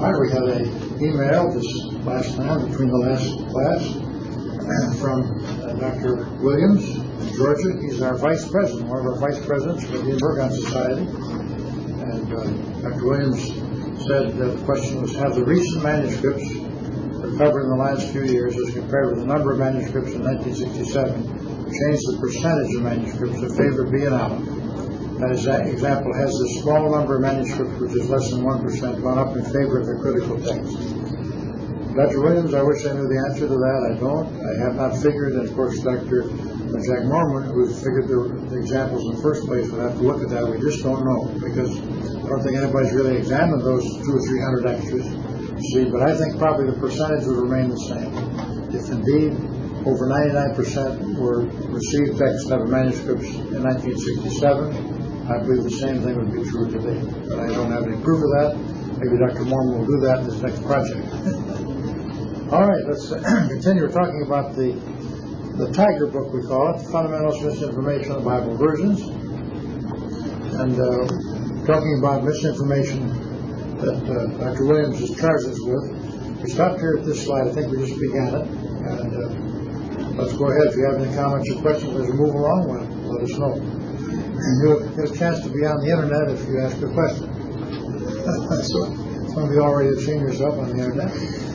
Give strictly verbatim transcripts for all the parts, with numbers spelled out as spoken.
All right, we had an email this last time between the last class from uh, Doctor Williams in Georgia. He's our vice president, one of our vice presidents for the Burgon Society. And uh, Doctor Williams said that the question was, have the recent manuscripts recovered in the last few years as compared with the number of manuscripts in nineteen sixty-seven changed the percentage of manuscripts in favor of B and Allen? That is, that example, has the small number of manuscripts, which is less than one percent, gone up in favor of the critical text? Doctor Williams, I wish I knew the answer to that. I don't. I have not figured, and of course Doctor Jack Norman, who figured the, the examples in the first place, would have to look at that. We just don't know, because I don't think anybody's really examined those two or three hundred extras. See, but I think probably the percentage would remain the same. If indeed over ninety-nine percent were received text out of manuscripts in nineteen sixty-seven, I believe the same thing would be true today. But I don't have any proof of that. Maybe Doctor Mormon will do that in his next project. All right, let's continue. We're talking about the the Tiger book, we call it, Fundamentalist Misinformation of Bible Versions, and uh, talking about misinformation that uh, Doctor Williams has charged us with. We stopped here at this slide. I think we just began it. And uh, let's go ahead. If you have any comments or questions as we move along, well, let us know. And you'll get a chance to be on the internet if you ask a question. So some of you already have seen yourself on the internet.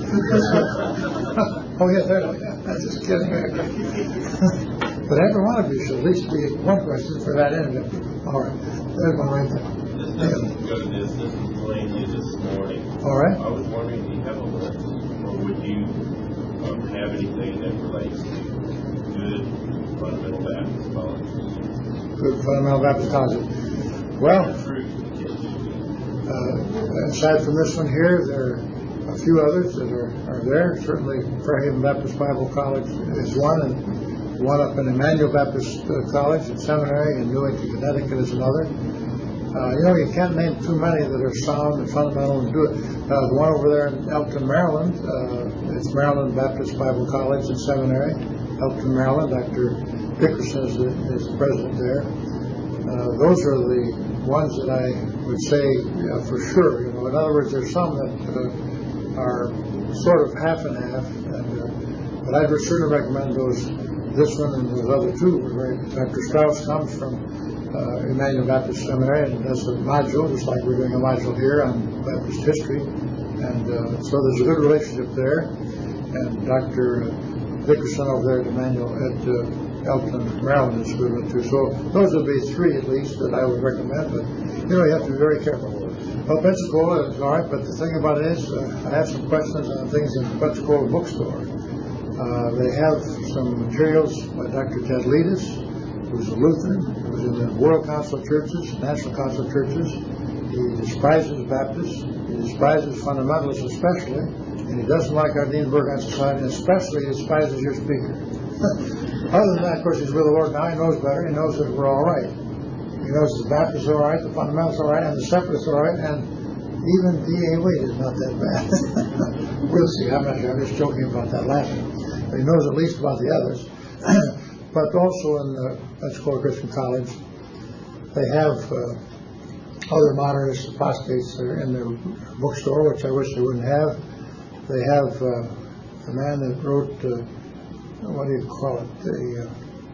Oh, yes, there we go. I'm just kidding. But every one of you should at least be one question for that internet. All right. There's one right there. This is good. This is Laney this morning. All right. I was wondering, do you have a list, or would you um, have anything that relates to good fundamental Baptist colleges? Good fundamental Baptist colleges. Well, uh, aside from this one here, there are a few others that are, are there. Certainly, Fairhaven Baptist Bible College is one, and one up in Emmanuel Baptist uh, College and Seminary in Newington, Connecticut is another. Uh, you know, you can't name too many that are sound and fundamental and do it. Uh, the one over there in Elkton, Maryland, uh, it's Maryland Baptist Bible College and Seminary, Elkton, Maryland. Doctor Dickerson is the, is the president there. Uh, those are the ones that I would say uh, for sure. You know, in other words, there's some that uh, are sort of half and half, and, uh, but I'd certainly recommend those. This one and those other two. Right? Doctor Strauss comes from Uh, Emmanuel Baptist Seminary and does a module, just like we're doing a module here on Baptist history, and uh, so there's a good relationship there. And Doctor Dickerson over there at Emmanuel at uh, Elkton, Maryland is good one too. So those would be three at least that I would recommend. But you know, you have to be very careful. Well, Pensacola is all right, but the thing about it is, uh, I have some questions on things in the Pensacola bookstore. Uh, they have some materials by Doctor Ted Leadis, who's a Lutheran, who's in the World Council of Churches, National Council of Churches. He despises Baptists, he despises fundamentalists especially, and he doesn't like our Dean Burgon Society, and especially he despises your speaker. Other than that, of course, he's with the Lord now. He knows better. He knows that we're all right. He knows the Baptists are all right, the fundamentalists are all right, and the separatists are all right, and even D A Wade is not that bad. We'll see. I'm not sure. I'm just joking about that last one. But he knows at least about the others. But also in the Pensacola Christian College, they have uh, other modernist apostates that are in their bookstore, which I wish they wouldn't have. They have uh, the man that wrote, uh, what do you call it, the uh,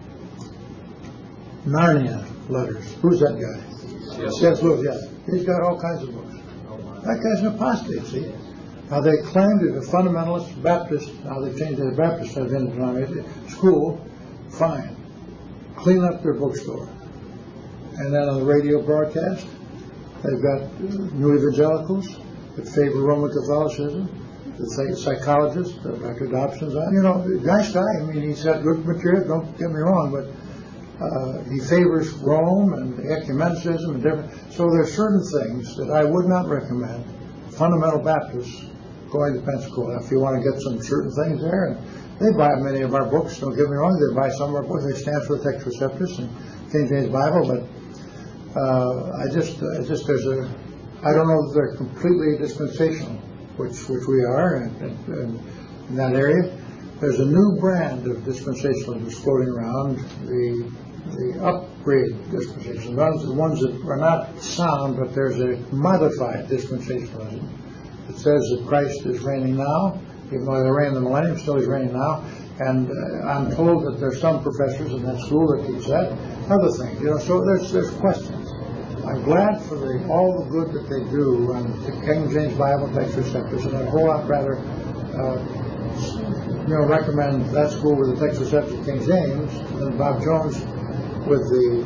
Narnia letters. Who's that guy? C S Lewis, yeah. He's got all kinds of books. That guy's an apostate, see? Now they claim to be a fundamentalist Baptist. Now they changed their Baptist identity school. Fine. Clean up their bookstore. And then on the radio broadcast, they've got new evangelicals that favor Roman Catholicism, the psychologist, Doctor Dobson's on. You know, nice guy. I mean, he's got good material, don't get me wrong, but uh, he favors Rome and ecumenicism and different. So there are certain things that I would not recommend fundamental Baptists going to Pensacola. If you want to get some certain things there, and they buy many of our books, don't get me wrong, they buy some of our books. They stand for Text Receptus and King James Bible, but uh, I just, uh, just there's a, I don't know if they're completely dispensational, which which we are in, in, in that area. There's a new brand of dispensationalism floating around, the the upgrade dispensationalism, the ones that are not sound, but there's a modified dispensationalism. It says that Christ is reigning now, even though they reign in the millennium, still he's reigning now. And uh, I'm told that there's some professors in that school that teach that. Other things, you know, so there's there's questions. I'm glad for the, all the good that they do on the King James Bible text receptors, and I'd a whole lot rather, uh, you know, recommend that school with the text receptors King James than Bob Jones with the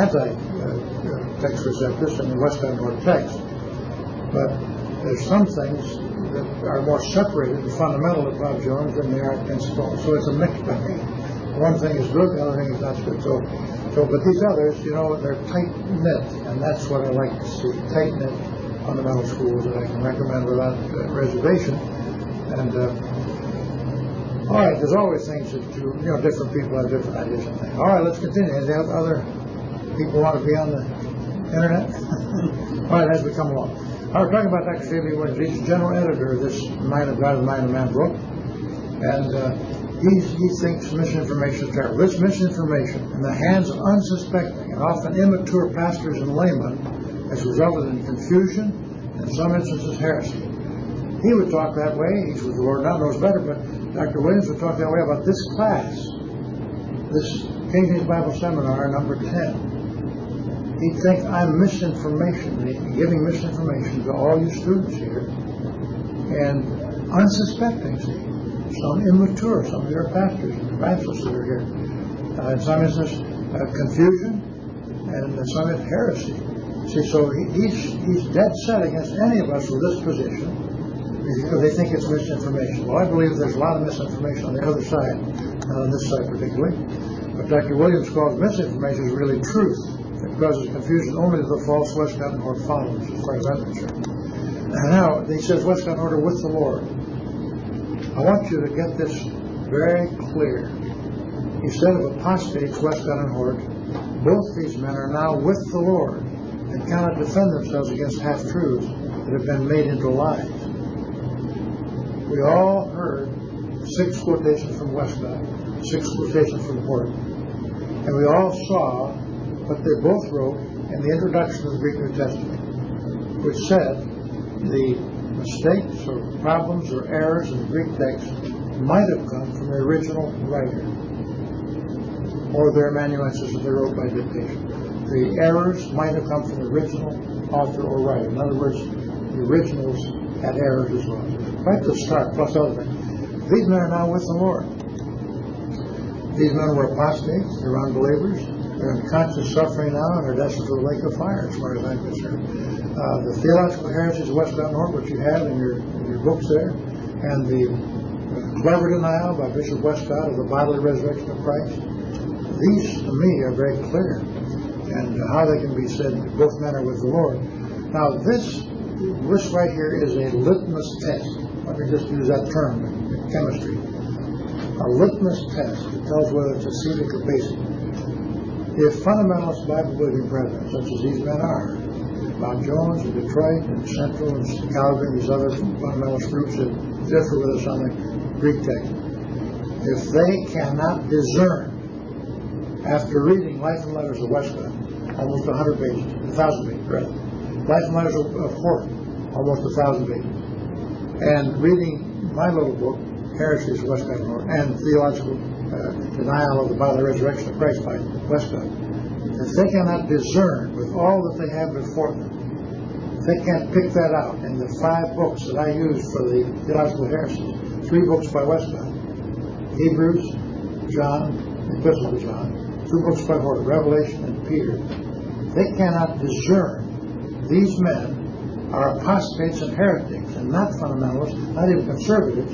anti-text receptors and the Westcott North text. But there's some things that are more separated and fundamental to Bob Jones than they are at Pensacola. So it's a mixed bag. One thing is good, the other thing is not good. So, so, but these others, you know, they're tight-knit, and that's what I like to see, tight-knit fundamental schools that I can recommend without uh, reservation. And, uh, all right, there's always things that you, you know, different people have different ideas and things. All right, let's continue. Any other people want to be on the internet? All right, as we come along. I was talking about Doctor J B Williams. He's general editor of this Mind of God and Mind of Man book. And uh, he's, he thinks misinformation is terrible. This misinformation in the hands of unsuspecting and often immature pastors and laymen has resulted in confusion and in some instances heresy. He would talk that way. He's with the Lord now, knows better, but Doctor Williams would talk that way about this class, this King James Bible Seminar, number ten. He'd think I'm misinformation, giving misinformation to all you students here, and unsuspecting, see. Some immature, some of your pastors and evangelists that are here. Uh, in some instances, uh, confusion, and in some instances, heresy. See, so he, he's, he's dead set against any of us with this position, because they think it's misinformation. Well, I believe there's a lot of misinformation on the other side, not on this side particularly. But Doctor Williams calls misinformation is really truth. It causes confusion only to the false Westcott and Hort followers, as far as I'm concerned. And now, he says Westcott and Hort are with the Lord. I want you to get this very clear. He said of apostates, Westcott and Hort, both these men are now with the Lord and cannot defend themselves against half-truths that have been made into lies. We all heard six quotations from Westcott, six quotations from Hort, and we all saw what they both wrote in the introduction of the Greek New Testament, which said the mistakes or problems or errors in the Greek text might have come from the original writer or their amanuensis that they wrote by dictation. The errors might have come from the original author or writer. In other words, the originals had errors as well. Right to start, plus other things. These men are now with the Lord. These men were apostates, they're unbelievers. They're in conscious suffering now, and they're destined for the lake of fire, as far as I'm concerned. Uh, the theological heresies of Westcott and Hort, which you have in your, in your books there, and the uh, clever denial by Bishop Westcott of the bodily resurrection of Christ, these, to me, are very clear, and uh, how they can be said that both men are with the Lord. Now, this, this right here is a litmus test. Let me just use that term in chemistry. A litmus test that tells whether it's acidic or basic. If fundamentalist Bible-believing brethren, such as these men are, Bob Jones in Detroit and Central and Calvary and these other fundamentalist groups that differ with us on the Greek text, if they cannot discern, after reading Life and Letters of Westcott, almost one hundred pages, one thousand pages, rather, Life and Letters of, of Hort, almost one thousand pages, and reading my little book, Heresies of Westcott and Hort, and Theological uh, Denial of the Bodily Resurrection of Christ by Westcott, if they cannot discern with all that they have before them, if they can't pick that out in the five books that I used for the Theological Heresies, three books by Westcott, Hebrews, John, the Epistle of John, two books by Hort, Revelation and Peter, if they cannot discern these men are apostates and heretics and not fundamentalists, not even conservatives,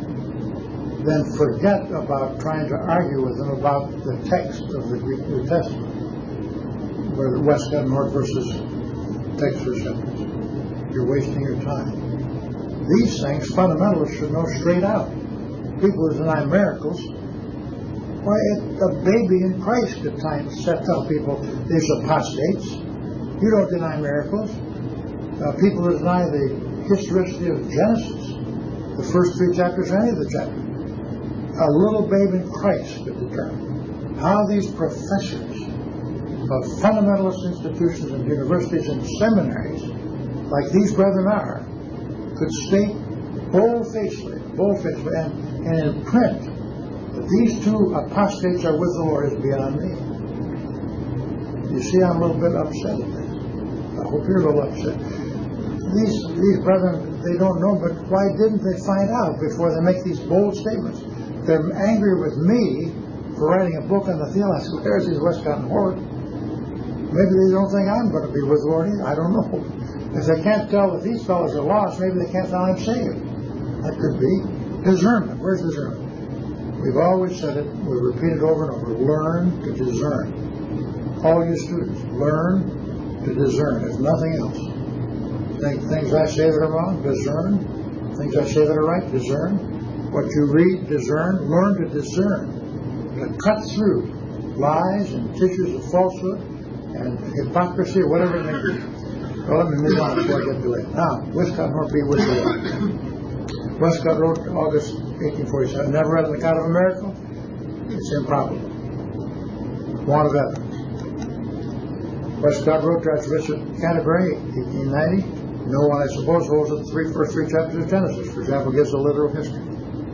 then forget about trying to argue with them about the text of the Greek New Testament, where the Westcott and Hort versus text receptors. You're wasting your time. These things, fundamentalists should know straight out. People who deny miracles, why, a baby in Christ at times said, tell people these apostates. You don't deny miracles. Uh, people who deny the historicity of Genesis, the first three chapters or any of the chapters. A little babe in Christ could determine how these professors of fundamentalist institutions and universities and seminaries, like these brethren are, could state bold-facedly, bold-facedly, and, and in print that these two apostates are with the Lord is beyond me. You see, I'm a little bit upset at this. I hope you're a little upset. These, these brethren, they don't know, but why didn't they find out before they make these bold statements? They're angry with me for writing a book on the theological heresies of Westcott and Hort. Maybe they don't think I'm going to be with the Lord either. I don't know. If they can't tell that these fellows are lost, maybe they can't tell I'm saved. That could be. Discernment. Where's discernment? We've always said it. We repeat it over and over. Learn to discern. All you students, learn to discern, if nothing else. Think things I say that are wrong, discern. Things I say that are right, discern. What you read, discern. Learn to discern. To cut through lies and tissues of falsehood and hypocrisy or whatever it may be. Well, let me move on before I get too late. Now, Westcott and Hort be with the Lord. Westcott wrote August eighteen forty-seven, never read an account of a miracle? It's improbable. Want of evidence. Westcott wrote to Archbishop Canterbury, eighteen ninety. No one, I suppose, holds the three, first three chapters of Genesis. For example, gives a literal history.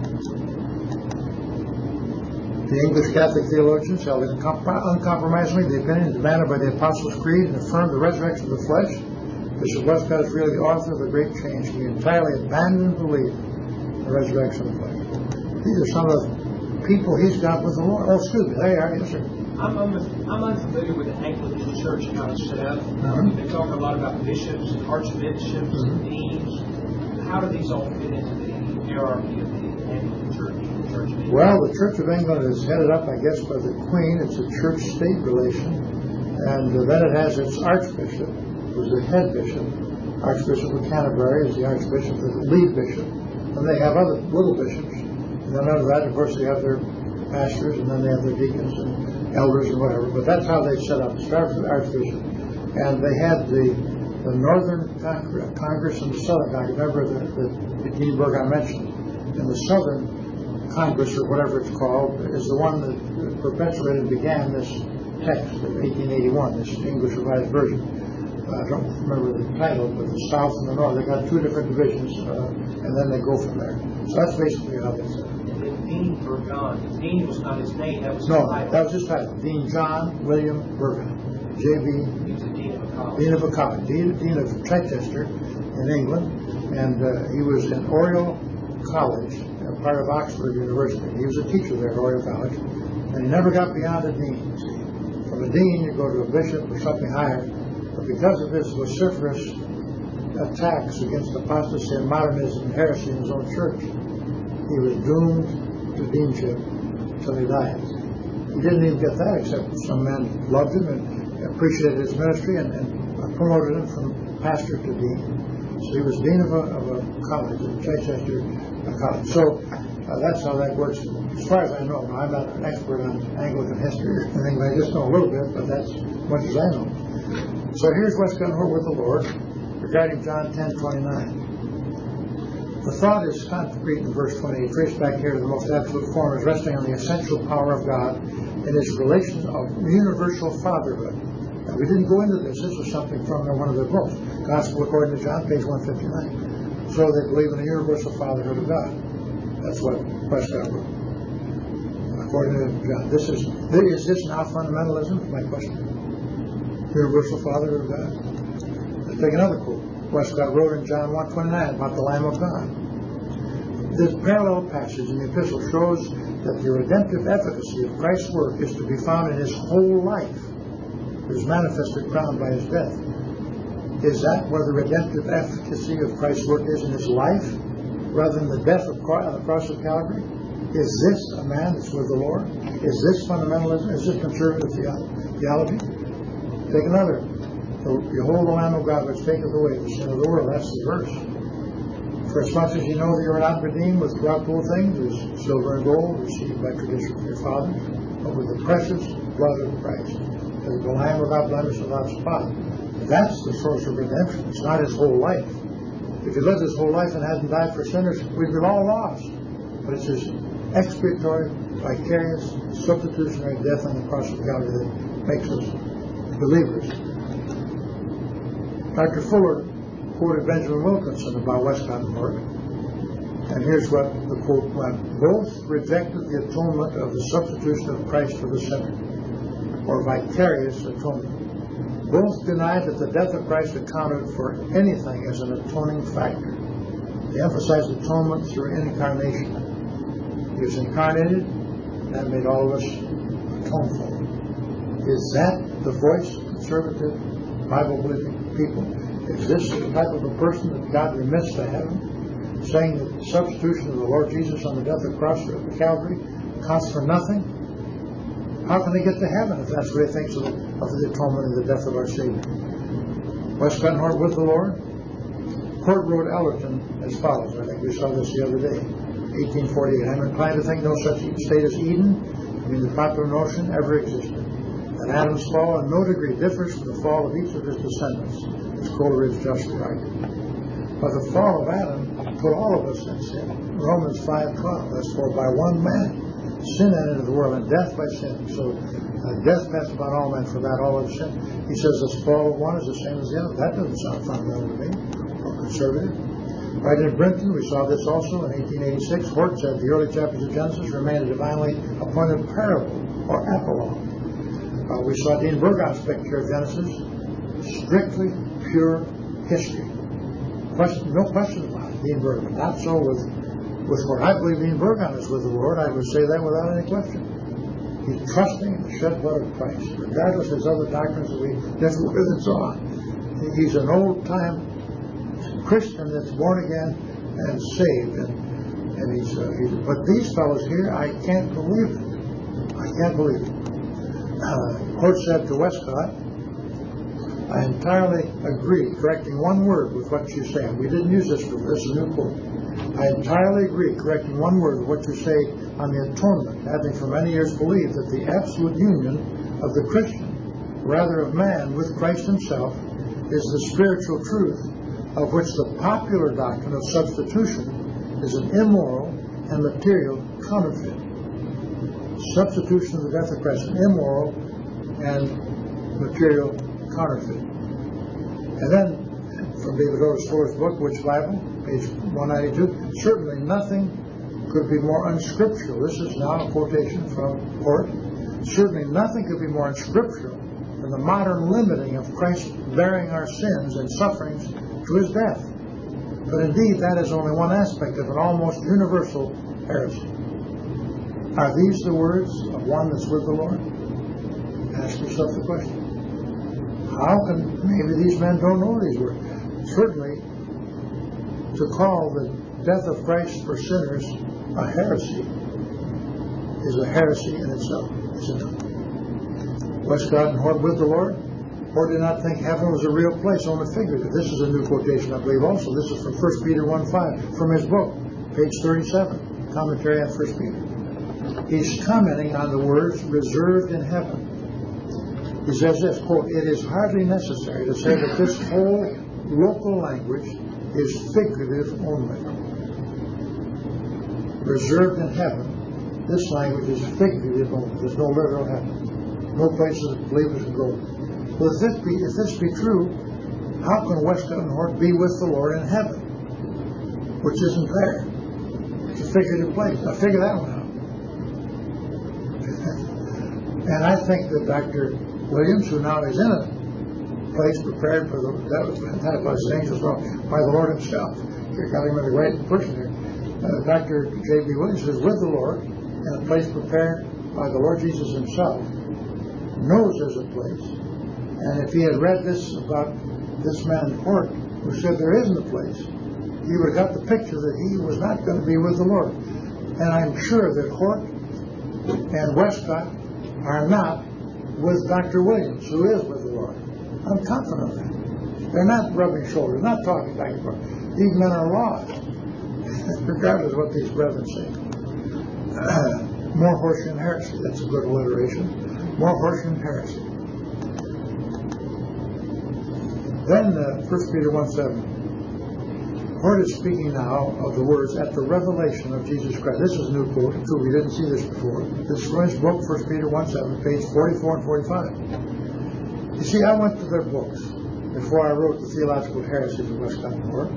The English Catholic theologians held uncompromisingly the opinion demanded by the Apostles' Creed and affirmed the resurrection of the flesh. Bishop Westcott is really the author of a great change. He entirely abandoned belief in the resurrection of the flesh. These are some of the people he's got with the Lord. Oh, excuse me. There you are. Yes, sir. I'm, I'm, I'm unfamiliar with the Anglican Church and how it's set up. Uh-huh. They talk a lot about bishops and archbishops Uh-huh. and deans. How do these all fit into the hierarchy of the Anglican Church? Church well, the Church of England is headed up, I guess, by the Queen. It's a church-state relation. And uh, then it has its archbishop, who's the head bishop. Archbishop of Canterbury is the archbishop, the lead bishop. And they have other little bishops. And then under that, of course, they have their pastors, and then they have their deacons and elders and whatever. But that's how they set up. It starts with the archbishop. And they had the, the Northern Cong- Congress and the Southern Congress. Remember the, the, the Edinburgh I mentioned. And the Southern Congress, or whatever it's called, is the one that perpetuated and began this text of eighteen eighty-one, this English Revised Version. Uh, I don't remember the title, but the South and the North, they got two different divisions, uh, and then they go from there. So that's basically how they set it. Dean Burgon. Dean was not his name, that was his No, title. that was his title. Dean John William Burgon, J B. He was a dean of a college. Dean of a college, Dean, Dean of Chichester in England, and uh, he was in Oriel College, a part of Oxford University. He was a teacher there at Oriel College, and he never got beyond a dean. See, from a dean, you go to a bishop or something higher, but because of his vociferous attacks against apostasy and modernism and heresy in his own church, he was doomed to deanship until he died. He didn't even get that, except some men loved him and appreciated his ministry and, and promoted him from pastor to dean. So he was dean of a, of a college, at Chichester College. So uh, that's how that works. As far as I know, I'm not an expert on Anglican history or anything, I just know a little bit, but that's as much as I know. So here's Westcott and Hort with the Lord regarding John ten twenty-nine. The thought is concrete in verse twenty-eight, traced back here to the most absolute form, is resting on the essential power of God in His relation of universal fatherhood. Now, we didn't go into this. This was something from one of their books, Gospel According to John, page one fifty-nine. So they believe in the universal fatherhood of God. That's what Westcott wrote. According to John. This is, is this now fundamentalism? My question. Universal fatherhood of God. Let's take another quote. Westcott wrote in John one twenty-nine about the Lamb of God. This parallel passage in the epistle shows that the redemptive efficacy of Christ's work is to be found in His whole life. It is manifested crowned by His death. Is that where the redemptive efficacy of Christ's work is in His life, rather than the death of Christ, on the cross of Calvary? Is this a man that's with the Lord? Is this fundamentalism? Is this conservative theology? Take another. Behold the Lamb of God which taketh away the sin of the world. That's the verse. For as much as you know that you are not redeemed with corruptible things, as silver and gold received by tradition from your fathers, but with the precious blood of Christ, as the Lamb without blemish, without spot. That's the source of redemption. It's not His whole life. If He lived His whole life and hadn't died for sinners, we'd be all lost. But it's His expiatory, vicarious, substitutionary death on the cross of Calvary that makes us believers. Doctor Fuller quoted Benjamin Wilkinson about Westcott and Hort. And here's what the quote went. Both rejected the atonement of the substitution of Christ for the sinner, or vicarious atonement. Both denied that the death of Christ accounted for anything as an atoning factor. They emphasized atonement through incarnation. He was incarnated, and made all of us atone for him. Is that the voice of conservative, Bible-believing people? Is this the type of a person that God remits to heaven, saying that the substitution of the Lord Jesus on the death of the cross of Calvary counts for nothing? How can they get to heaven if that's what he thinks of the, of the atonement and the death of our Savior? Westcott and Hort with the Lord. Hort wrote Ellerton as follows. I think we saw this the other day. eighteen forty-eight. I'm inclined to think no such state as Eden, I mean the popular notion, ever existed. That Adam's fall in no degree differs from the fall of each of his descendants, as Coleridge justly argued. But the fall of Adam put all of us in sin. Romans five twelve. That's for by one man sin entered into the world, and death by sin. So uh, death passed upon all men, for that all have sinned. He says the fall of one is the same as the other. That doesn't sound fundamental to me, or conservative. Right in Brinton, we saw this also in eighteen eighty-six. Hort said the early chapters of Genesis remain a divinely appointed parable, or apologue. Uh, we saw Dean Burgon's picture of Genesis, strictly pure history. Question, no question about it, Dean Burgon. Not so with, with what I believe Dean Burgon is with the Lord. I would say that without any question. He's trusting in the shed blood of Christ, regardless of his other doctrines that we differ with and so on. He's an old-time Christian that's born again and saved. And, and he's, uh, he's, but these fellows here, I can't believe it. I can't believe it. Uh, Hort said to Westcott, I entirely agree, correcting one word with what you say. We didn't use this before. This is a new quote. I entirely agree, correcting one word with what you say on the atonement, having for many years believed that the absolute union of the Christian, rather of man, with Christ himself, is the spiritual truth of which the popular doctrine of substitution is an immoral and material counterfeit. Substitution of the death of Christ, an immoral and material counterfeit. And then, from David Otis Fuller's book, Which Bible? Page one ninety-two, certainly nothing could be more unscriptural. This is now a quotation from Hort. Certainly nothing could be more unscriptural than the modern limiting of Christ bearing our sins and sufferings to his death. But indeed, that is only one aspect of an almost universal heresy. Are these the words of one that's with the Lord? Ask yourself the question. How can, maybe these men don't know these words. Certainly, to call the death of Christ for sinners a heresy is a heresy in itself, isn't it? Westcott and Hort with the Lord. Hort did not think heaven was a real place, only figurative. This is a new quotation, I believe, also. This is from First Peter one five, from his book, page thirty-seven, commentary on First Peter. He's commenting on the words reserved in heaven. He says this, quote, it is hardly necessary to say that this whole local language is figurative only. Reserved in heaven, this language is figurative only. There's no literal heaven. No place that believers can go. Well, if this be, if this be true, how can Westcott and Hort be with the Lord in heaven, which isn't there? It's a figurative place. Now figure that one out. And I think that Doctor Williams, who now is in a place prepared for the, that was that was angels by the Lord himself. You're got him in a great person here. Uh, Doctor J B Williams is with the Lord in a place prepared by the Lord Jesus himself. Knows there's a place. And if he had read this about this man Hort, who said there isn't a place, he would have got the picture that he was not going to be with the Lord. And I'm sure that Hort and Westcott are not with Doctor Williams, who is with the Lord. I'm confident of that. They're not rubbing shoulders, not talking back and forth. These men are lost, regardless of what these brethren say. Uh, more Hortian heresy. That's a good alliteration. More Hortian heresy. Then uh, First Peter one seven. Hort is speaking now of the words at the revelation of Jesus Christ. This is a new quote, too. We didn't see this before. This is from his book, First Peter one seven, page forty-four and forty-five. You see, I went to their books. before I wrote The Theological Heresies of Westcott Hort.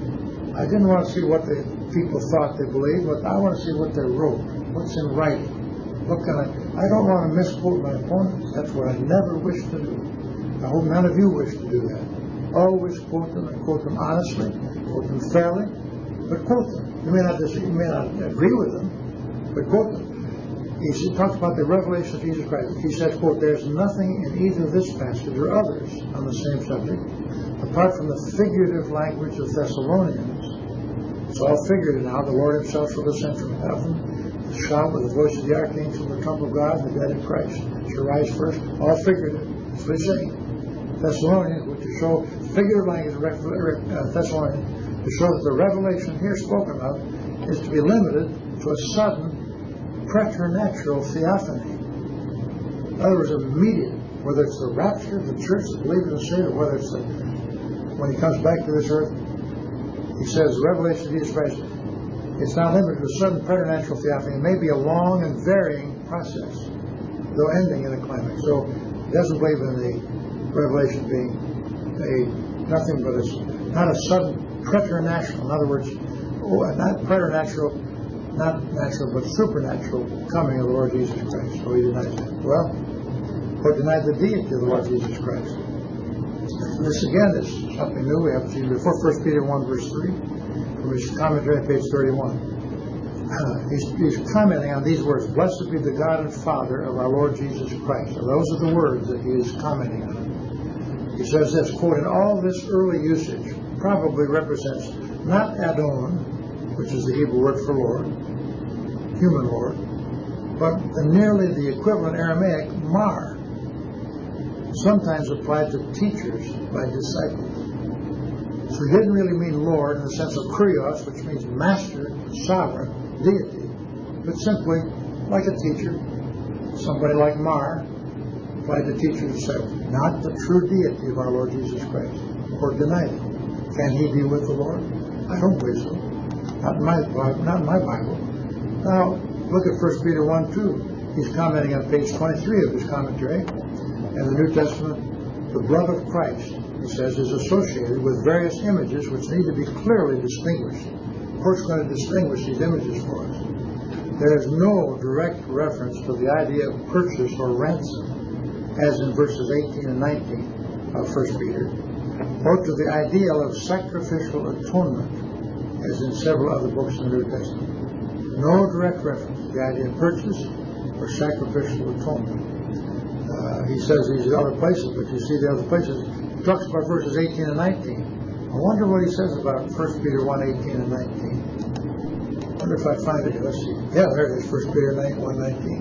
I didn't want to see what the people thought they believed, but I want to see what they wrote, what's in writing. What can I, I don't want to misquote my opponents. That's what I never wish to do. I hope none of you wish to do that. Always quote them and quote them honestly, quote them fairly, but quote them. You may not disagree, you may not agree with them, but quote them. He talks about the revelation of Jesus Christ. He says, quote, "There's nothing in either this passage or others on the same subject, apart from the figurative language of Thessalonians." It's all figurative now. The Lord himself shall descend from heaven, the shout with the voice of the archangel, the trump of God, and the dead in Christ shall rise first. All figurative. That's what he's saying. Thessalonians, which to show figurative language of uh, Thessalonians, to show that the revelation here spoken of is to be limited to a sudden preternatural theophany. In other words, immediate, whether it's the rapture of the church, the believers in sin, or whether it's the, when he comes back to this earth, he says, the revelation of Jesus Christ, it's not limited to a sudden preternatural theophany. It may be a long and varying process, though ending in a climax. So he doesn't believe in the revelation being a nothing but a, not a sudden preternatural, in other words, not preternatural, not natural, but supernatural coming of the Lord Jesus Christ. So he denies that. Well, or denied the deity of the Lord Jesus Christ. This again is something new we haven't seen before. First Peter one verse three, from his commentary on page thirty-one. Uh, he's, he's commenting on these words: "Blessed be the God and Father of our Lord Jesus Christ." So those are the words that he is commenting on. He says this, quote, "In all this early usage probably represents not Adon, which is the Hebrew word for Lord, human Lord, but the nearly the equivalent Aramaic mar, sometimes applied to teachers by disciples." So he didn't really mean Lord in the sense of kurios, which means master, sovereign, deity, but simply like a teacher, somebody like Mar, applied to teachers and disciples, not the true deity of our Lord Jesus Christ, or denied it. Can he be with the Lord? I don't believe so. Not in my, not in my Bible. Now, look at First Peter one two. He's commenting on page twenty-three of his commentary. In the New Testament, the blood of Christ, he says, is associated with various images which need to be clearly distinguished. Of course, we're going to distinguish these images for us. There is no direct reference to the idea of purchase or ransom, as in verses eighteen and nineteen of First Peter, or to the ideal of sacrificial atonement, as in several other books in the New Testament. No direct reference to the idea of purchase or sacrificial atonement. Uh, he says these are other places, but you see the other places. He talks about verses eighteen and nineteen. I wonder what he says about First Peter one eighteen and nineteen. I wonder if I find it. Let's see. Yeah, there it is, First Peter one nineteen.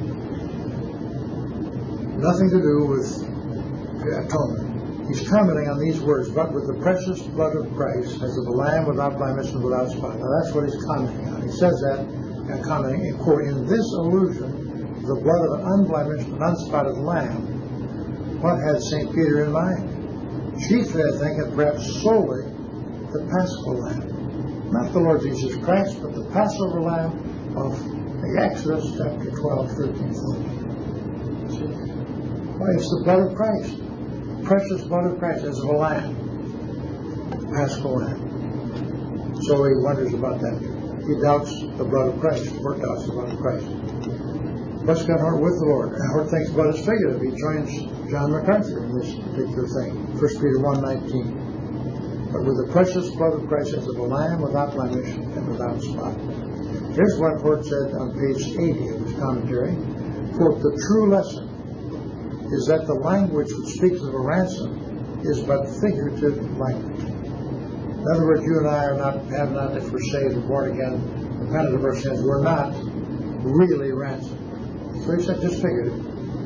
Nothing to do with atonement. He's commenting on these words, "But with the precious blood of Christ, as of a lamb without blemish and without spot." Now that's what he's commenting on. He says that, and commenting, in quote, "In this allusion, the blood of an unblemished and unspotted lamb, what had Saint Peter in mind? Chiefly, I think, and perhaps solely, the Paschal Lamb. Not the Lord Jesus Christ, but the Passover Lamb of the Exodus chapter twelve, thirteen, fourteen. See? Why, it's the blood of Christ. Precious blood of Christ as of a lamb. The Paschal Lamb. So he wonders about that. He doubts the blood of Christ, or doubts the blood of Christ. Westcott Hort with the Lord. And Hort thinks blood is figurative. He joins John MacArthur in this particular thing. First Peter one nineteen. But with the precious blood of Christ as of a lamb without blemish and without spot. Here's what Hort said on page eighty of his commentary. Quote, "The true lesson is that the language which speaks of a ransom is but figurative language." In other words, you and I are not, have not, if we're saved and born again, repentant of our sins, we're not really ransomed. So he said, just figurative.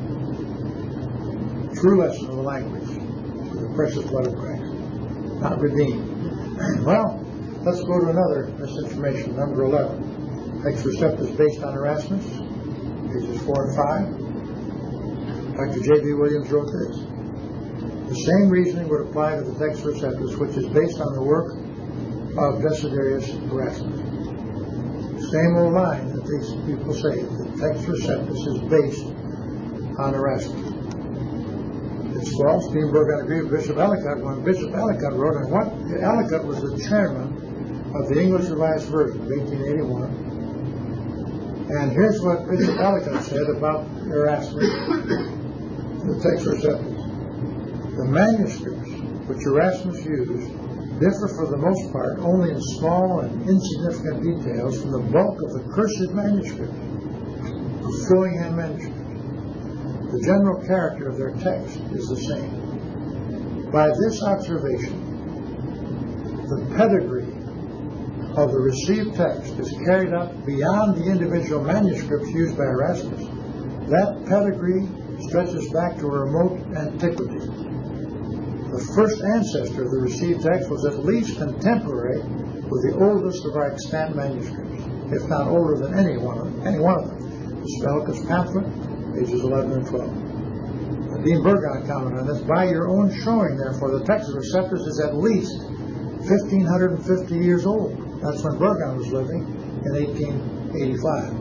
True lesson of the language, the precious blood of Christ, not redeemed. Well, let's go to another misinformation, number eleven. Ex Receptus based on Erasmus, pages four and five. Doctor J B Williams wrote this: "The same reasoning would apply to the Text Receptus, which is based on the work of Desiderius Erasmus." Same old line that these people say. The Text Receptus is based on Erasmus. It's false. Dean Burgon agreed with Bishop Ellicott when Bishop Ellicott wrote, and what Ellicott was the chairman of the English Revised Version of eighteen eighty-one. And here's what Bishop Ellicott said about Erasmus, the text receptors. The manuscripts which Erasmus used differ for the most part only in small and insignificant details from the bulk of the cursed manuscripts, the Fillingham manuscripts. The general character of their text is the same. By this observation, the pedigree of the received text is carried up beyond the individual manuscripts used by Erasmus. That pedigree stretches back to a remote antiquity. The first ancestor of the received text was at least contemporary with the oldest of our extant manuscripts, if not older than any one of them. Any one of them. The Ellicott's pamphlet, pages eleven and twelve. Dean Burgon commented on this. By your own showing, therefore, the text of Receptus is at least fifteen fifty years old. That's when Burgon was living in eighteen eighty-five.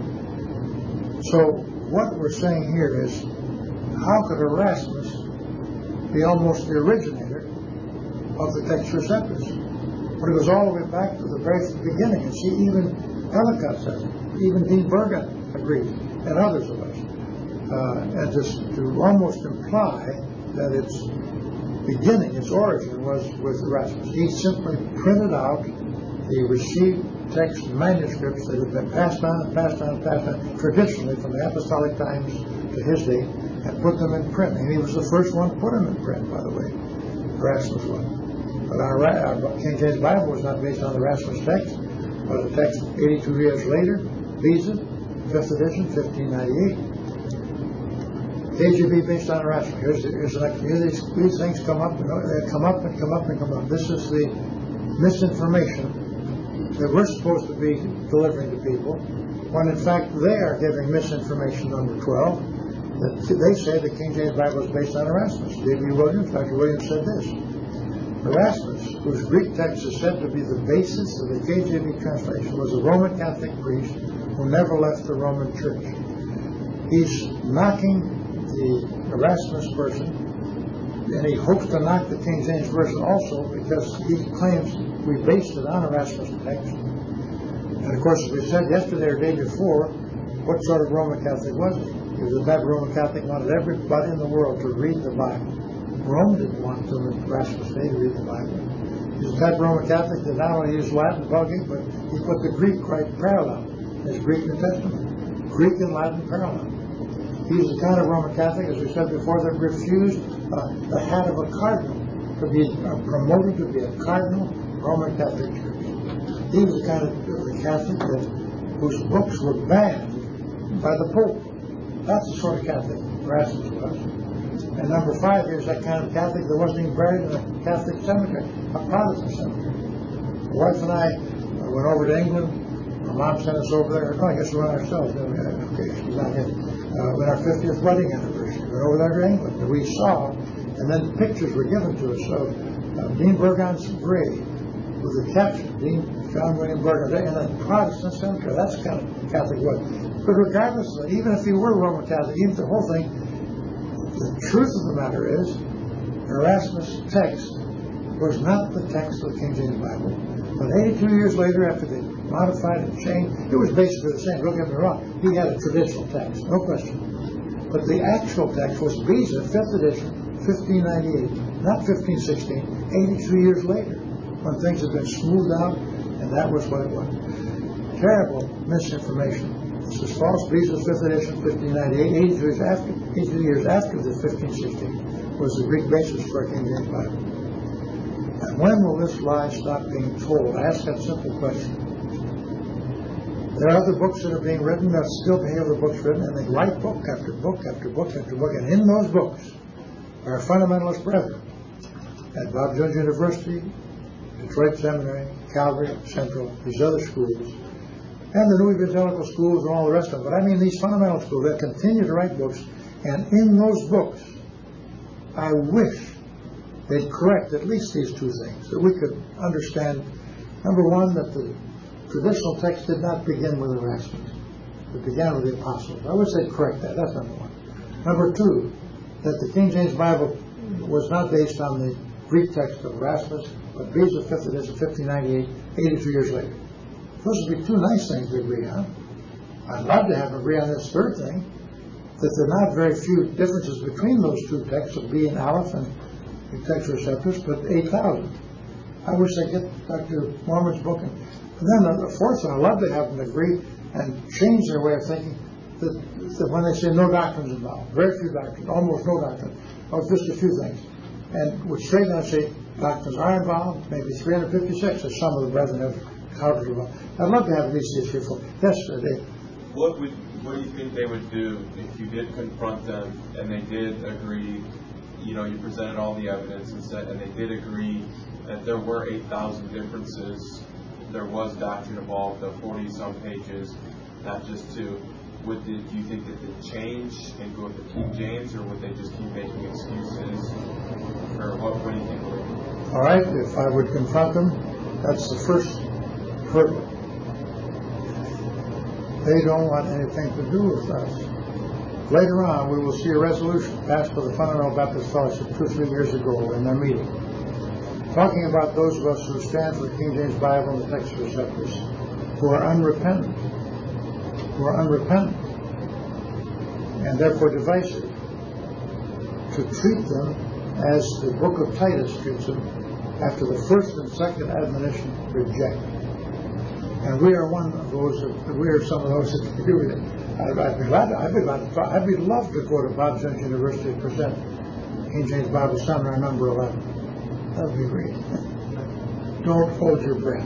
So what we're saying here is, how could Erasmus be almost the originator of the text Receptus? But it goes all the way back to the very beginning. And see, even Ellicott says it. Even Dean Burgon agreed, and others of us. Uh, and just to almost imply that its beginning, its origin, was with Erasmus. He simply printed out the received text manuscripts that had been passed on and passed on and passed on traditionally from the apostolic times to his day, and put them in print. And he was the first one to put them in print, by the way. Erasmus was. But our, our King James Bible was not based on the Erasmus text, but a text eighty-two years later, Beza, fifth edition, fifteen ninety-eight. K J V based on Erasmus. Here's, here's an, here these, these things come up, and they come up and come up and come up. This is the misinformation that we're supposed to be delivering to people, when in fact they are giving misinformation. Number twelve, that they say the King James Bible is based on Erasmus. D B Williams, Doctor Williams said this. Erasmus, whose Greek text is said to be the basis of the K J V translation, was a Roman Catholic priest who never left the Roman Church. He's knocking the Erasmus version, and he hopes to knock the King James version also, because he claims we based it on Erasmus text. And of course, as we said yesterday or day before, what sort of Roman Catholic was he? He was a bad Roman Catholic, wanted everybody in the world to read the Bible. Rome didn't want them in Erasmus' day to read the Bible. He was a bad Roman Catholic that not only used Latin vulgate, but he put the Greek right parallel, his Greek New Testament. Greek and Latin parallel. He was the kind of Roman Catholic, as we said before, that refused uh, the hat of a cardinal to be uh, promoted to be a cardinal Roman Catholic Church. He was the kind of uh, Catholic that, whose books were banned by the Pope. That's the sort of Catholic Erasmus was. And number five, here's that kind of Catholic that wasn't even buried in a Catholic cemetery, a Protestant cemetery. My wife and I uh, went over to England. My mom sent us over there. No, I guess we went ourselves. Okay, she's not here. Uh, with our fiftieth wedding anniversary. We went over there to England, and we saw, and then pictures were given to us of uh, Dean Burgon's grave with the caption, Dean John William Burgon, in a Protestant cemetery. That's the kind of Catholic was. But regardless of it, even if he were Roman Catholic, even the whole thing, the truth of the matter is, Erasmus' text was not the text of the King James Bible. But eighty-two years later, after they modified and changed, it was basically the same. Don't get me wrong. He had a traditional text, no question. But the actual text was Beza, fifth edition, fifteen ninety-eight, not fifteen sixteen, eighty-two years later, when things had been smoothed out, and that was what it was. Terrible misinformation. This is false. Beza, fifth edition, fifteen ninety-eight, eighty-two years after, eighty-two years after the fifteen sixteen was the Greek basis for a King James Bible. And when will this lie stop being told? I ask that simple question. There are other books that are being written. There'll still be other books written, and they write book after book after book after book. And in those books are fundamentalist brethren at Bob Jones University, Detroit Seminary, Calvary, Central, these other schools, and the New Evangelical schools and all the rest of them. But I mean these fundamental schools that continue to write books, and in those books, I wish they'd correct at least these two things, that we could understand, number one, that the traditional text did not begin with Erasmus. It began with the apostles. I wish they'd correct that. That's number one. Number two, that the King James Bible was not based on the Greek text of Erasmus, but Beza fifth edition, fifteen ninety-eight, eighty-two years later. Those would be two nice things to agree on. I'd love to have agree on this third thing, that there are not very few differences between those two texts of B and Aleph and the text receptors, but eight thousand. I wish I'd get Doctor Mormon's book. And, and then the fourth one, I'd love to have them agree and change their way of thinking, that, that when they say no doctrines involved, very few doctrines, almost no doctrine, or just a few things, and would straight down say doctrines are involved, maybe three hundred fifty-six, as some of the brethren have counted involved. I'd love to have at least these three, four. Yes, sir, Dave. What would what do you think they would do if you did confront them and they did agree? You know, you presented all the evidence and said, and they did agree that there were eight thousand differences. There was doctrine involved, the forty some pages, not just two. Would the, do you think that they'd change and go with the King James, or would they just keep making excuses? Or what? What do you think? All right, if I would confront them, that's the first hurdle. They don't want anything to do with us. Later on, we will see a resolution passed by the Fundamental Baptist Fellowship two or three years ago in their meeting, talking about those of us who stand for the King James Bible and the text receptors, who are unrepentant, who are unrepentant, and therefore divisive, to treat them as the book of Titus treats them after the first and second admonition, reject. And we are one of those, that, we are some of those that agree with it. I'd, I'd be glad to, I'd be glad to, I'd be love to go to Bob Jones University to present King James Bible Seminar number eleven. That would be great. Don't hold your breath.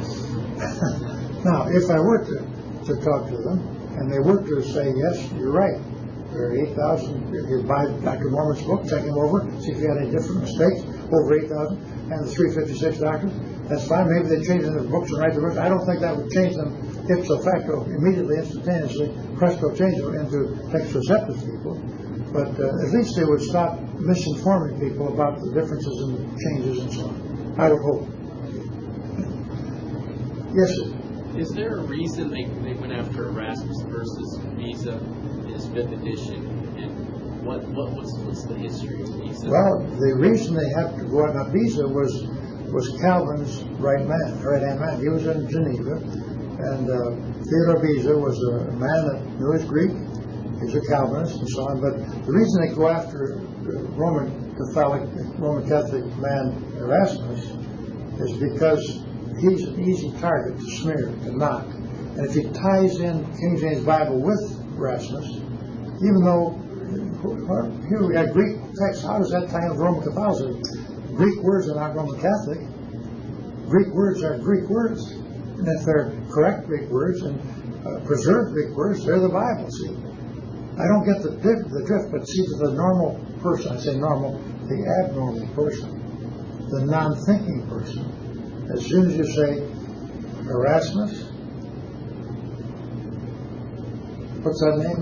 Now, if I were to, to talk to them, and they were to say, yes, you're right, there are eight thousand, if you buy Doctor Mormon's book, check him over, see if you had any different mistakes, over eight thousand, and the three fifty-six doctrines, that's fine. Maybe they change their books and write the books. I don't think that would change them ipso facto, immediately, instantaneously, presto change them into text receptive people. But uh, at least they would stop misinforming people about the differences and the changes and so on. I would hope. Yes, sir. Is there a reason they, they went after Erasmus versus Beza in his fifth edition? And what what was what's the history of Beza? Well, the reason they had to go after Beza was was Calvin's right man, right hand man. He was in Geneva, and uh, Theodore Beza was a man that knew his Greek. He's a Calvinist and so on. But the reason they go after the Roman Catholic, Roman Catholic man Erasmus is because he's an easy target to smear, to knock. And if he ties in King James Bible with Erasmus, even though well, here we got Greek text, how does that tie in with Roman Catholicism? Greek words are not Roman Catholic. Greek words are Greek words. And if they're correct Greek words and uh, preserved Greek words, they're the Bible, see. I don't get the drift, the drift, but see, to the normal person, I say normal, the abnormal person, the non-thinking person, as soon as you say Erasmus, what's that name?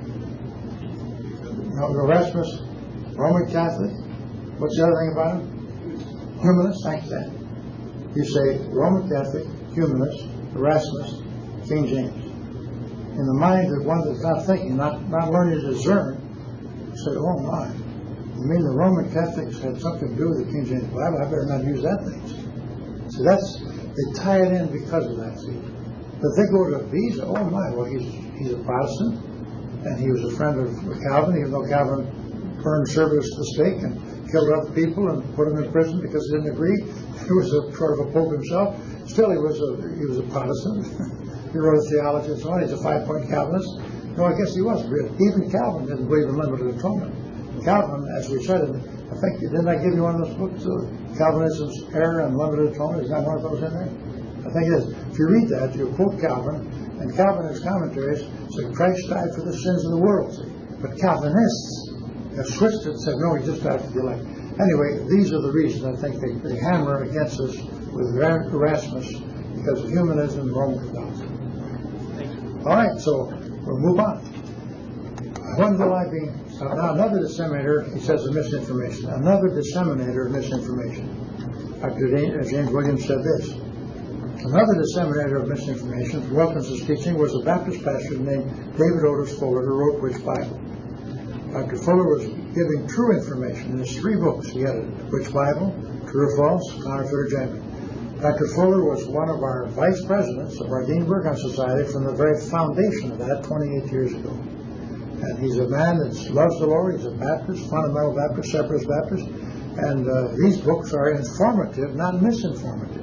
No, Erasmus, Roman Catholic. What's the other thing about him? Humanist, thank you, Dan. You say Roman Catholic, humanist, Erasmus, King James. In the mind of one that's not thinking, not, not learning to discern, say, oh my, you mean the Roman Catholics had something to do with the King James Bible? I better not use that thing. So that's, they tie it in because of that, see. But they go to Beza, oh my, well, he's, he's a Protestant, and he was a friend of Calvin, even though Calvin burned service to the stake and killed other people and put them in prison because he didn't agree. He was a sort of a pope himself. Still, he was a he was a Protestant. He wrote theology and so on. He's a five-point Calvinist. No, I guess he wasn't really. Even Calvin didn't believe in limited atonement. Calvin, as we said, I think didn't I give you one of those books, uh, Calvinism's Error and Limited Atonement? Is that one of those in there? I think it is. If you read that, you quote Calvin, and Calvin in his commentaries said Christ died for the sins of the world. See? But Calvinists have switched it and said, no, he just died for the elect. Anyway, these are the reasons I think they, they hammer against us with Erasmus because of humanism and Roman Catholicism. All right, so we'll move on. When will I be? So now another disseminator, he says, of misinformation. Another disseminator of misinformation. Doctor James Williams said this. Another disseminator of misinformation from Wilkinson's teaching was a Baptist pastor named David Otis Fuller, who wrote which Bible. Doctor Fuller was giving true information in his three books he edited: Which Bible, True or False, Counterfeit or Genuine. Doctor Fuller was one of our vice presidents of our Dean Burgon Society from the very foundation of that twenty-eight years ago. And he's a man that loves the Lord. He's a Baptist, fundamental Baptist, separatist Baptist. And uh, these books are informative, not misinformative.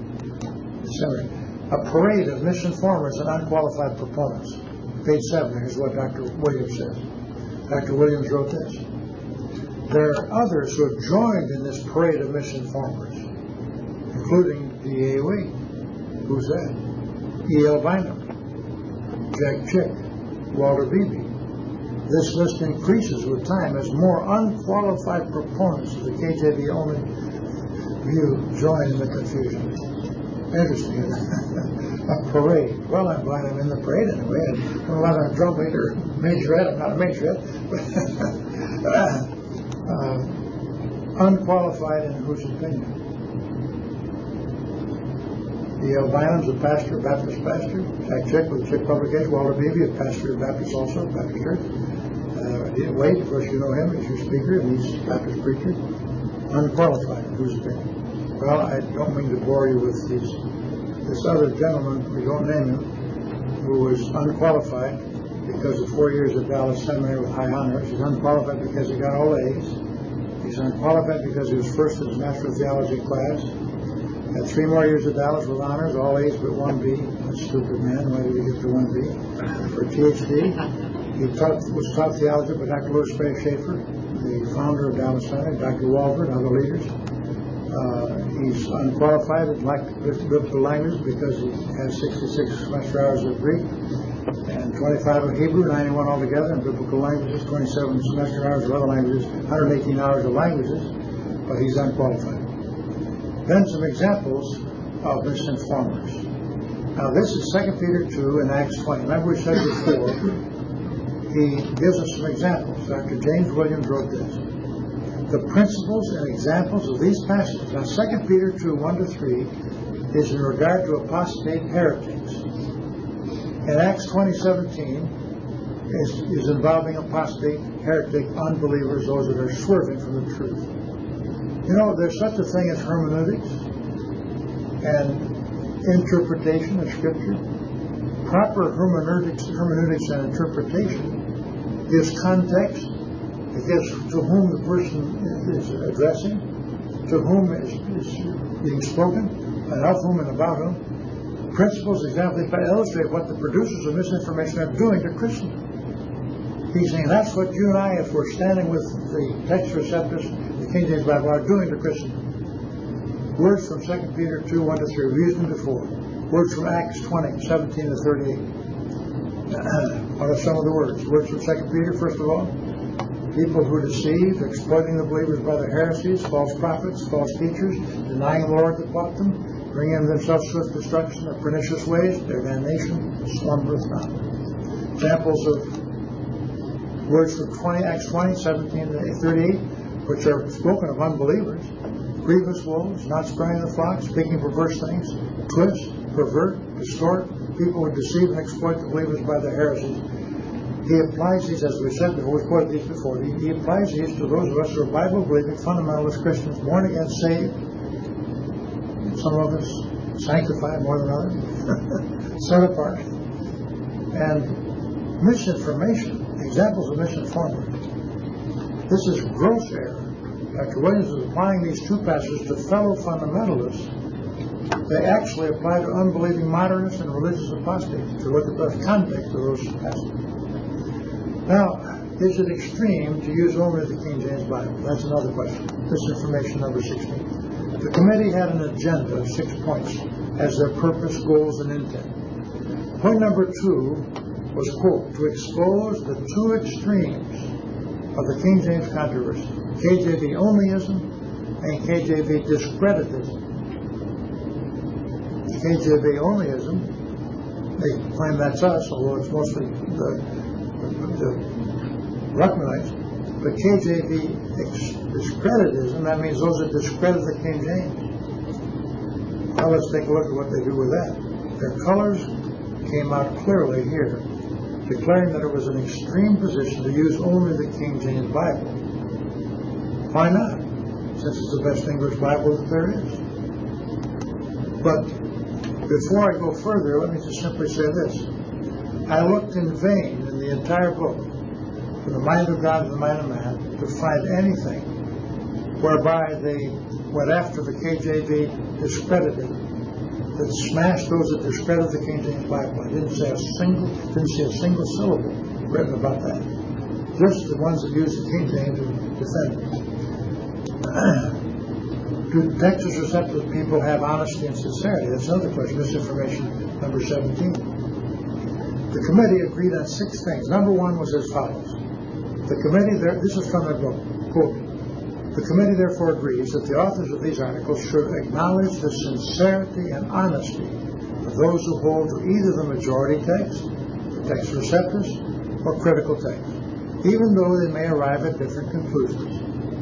A parade of misinformers and unqualified proponents. Page seven, here's what Doctor Williams says. Doctor Williams wrote this: there are others who have joined in this parade of misinformers, including D A Wade. Who's that? E L Bynum, Jack Chick, Walter Beebe. This list increases with time as more unqualified proponents of the K J V only view join in the confusion. Interesting, isn't it? A parade. Well, I'm glad I'm in the parade anyway. I'm not a drum beat or majorette. I'm not a majorette. uh, unqualified in whose opinion? E L Bynum's a pastor, Baptist pastor. Jack Chick with Chick Publication. Walter Beebe, a pastor, Baptist also, Baptist church. Uh, Wade, of course, you know him. He's your speaker, and he's a Baptist preacher. Unqualified in whose opinion? Well, I don't mean to bore you with these. This other gentleman, we don't name him, who was unqualified because of four years at Dallas Seminary with high honors. He's unqualified because he got all A's. He's unqualified because he was first in his Master of Theology class. Had three more years at Dallas with honors, all A's but one B. A stupid man. Why did he get to one B? For P H D. He taught, was taught theology by Doctor Louis Sperry Schaefer, the founder of Dallas Seminary, Doctor Walford, and other leaders. Uh, he's unqualified in biblical language because he has sixty-six semester hours of Greek and twenty-five of Hebrew, ninety-one altogether in biblical languages, twenty-seven semester hours of other languages, one hundred eighteen hours of languages, but he's unqualified. Then some examples of misinformers. Now this is Second Peter two and Acts twenty. Remember we said before, he gives us some examples. Doctor James Williams wrote this. The principles and examples of these passages. Now, Second Peter two, one to three is in regard to apostate heretics. And Acts twenty, seventeen is, is involving apostate, heretic, unbelievers, those that are swerving from the truth. You know, there's such a thing as hermeneutics and interpretation of Scripture. Proper hermeneutics, hermeneutics and interpretation gives context. It gives to whom the person is addressing, to whom is, is being spoken, and of whom and about whom. Principles, examples, illustrate what the producers of misinformation are doing to Christendom. He's saying that's what you and I, if we're standing with the text receptors, the King James Bible, are doing to Christendom. Words from Second Peter two, one to three, we used them before. Words from Acts twenty, seventeen to thirty-eight. What are some of the words? Words from Second Peter, first of all. People who deceive, exploiting the believers by their heresies, false prophets, false teachers, denying the Lord that bought them, bringing themselves swift destruction of pernicious ways, their damnation slumbereth not. Examples of words from twenty, Acts twenty, seventeen to thirty-eight, which are spoken of unbelievers. Grievous wolves, not sparing the flock, speaking perverse things, twist, pervert, distort, people who deceive and exploit the believers by their heresies. He applies these, as we said before, we quoted these before, he, he applies these to those of us who are Bible-believing, fundamentalist Christians, born again, saved. Some of us sanctified more than others, set apart. And misinformation, examples of misinformers. This is gross error. Doctor Williams is applying these two passages to fellow fundamentalists. They actually apply to unbelieving modernists and religious apostates. To look at the context of those passages. Now, is it extreme to use only the King James Bible? That's another question. This information number sixteen. The committee had an agenda of six points as their purpose, goals, and intent. Point number two was, quote, to expose the two extremes of the King James controversy, K J V onlyism and K J V discreditism. K J V onlyism, they claim that's us, although it's mostly the the Ruckmanites, but K J V discreditism, that means those that discredit the King James. Now let's take a look at what they do with that. Their colors came out clearly here, declaring that it was an extreme position to use only the King James Bible. Why not? Since it's the best English Bible that there is. But before I go further, let me just simply say this. I looked in vain in the entire book, from the mind of God to the mind of man, to find anything whereby they went after the K J V, discredited, that smashed those that discredited the King James Bible. I didn't say a single, didn't say a single syllable written about that. Just the ones that used the King James and defended it. Do Texas receptive people have honesty and sincerity? That's another question. Misinformation number seventeen. The committee agreed on six things. Number one was as follows. The committee, there, this is from their book, quote, the committee therefore agrees that the authors of these articles should acknowledge the sincerity and honesty of those who hold to either the majority text, text receptors, or critical text, even though they may arrive at different conclusions.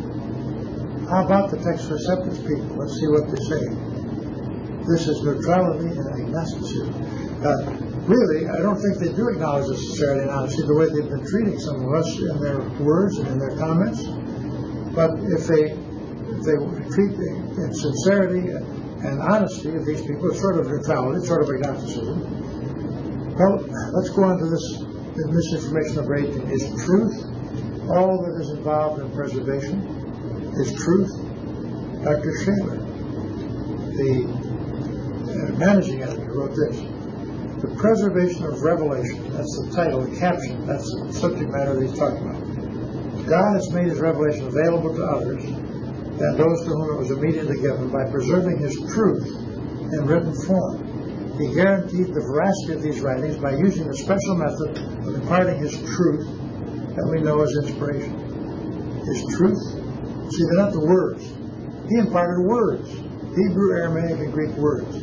How about the text receptors people? Let's see what they say. This is neutrality and agnosticism. Uh, Really, I don't think they do acknowledge the sincerity and honesty the way they've been treating some of us in their words and in their comments. But if they if they treat the in sincerity and honesty of these people, it's sort of neutrality, sort of agnosticism. Well, let's go on to this, this misinformation number eighteen. Is truth all that is involved in preservation? Is truth? Doctor Shaler, the uh, managing editor, wrote this. The preservation of revelation, that's the title, the caption, that's the subject matter that he's talking about. God has made his revelation available to others than those to whom it was immediately given by preserving his truth in written form. He guaranteed the veracity of these writings by using a special method of imparting his truth that we know as inspiration. His truth? See, they're not the words. He imparted words. Hebrew, Aramaic, and Greek words.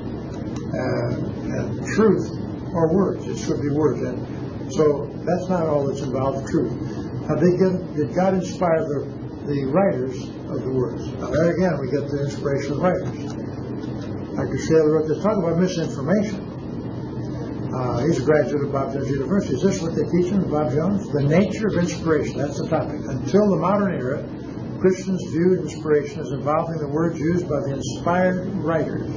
Uh, and truth or words. It should be words. And so that's not all that's involved in truth. Now, did, get, did God inspire the, the writers of the words? Now, there again, we get the inspiration of writers. Doctor Shaler wrote this. Talk about misinformation. Uh, he's a graduate of Bob Jones University. Is this what they teach him, Bob Jones? The nature of inspiration. That's the topic. Until the modern era, Christians viewed inspiration as involving the words used by the inspired writers.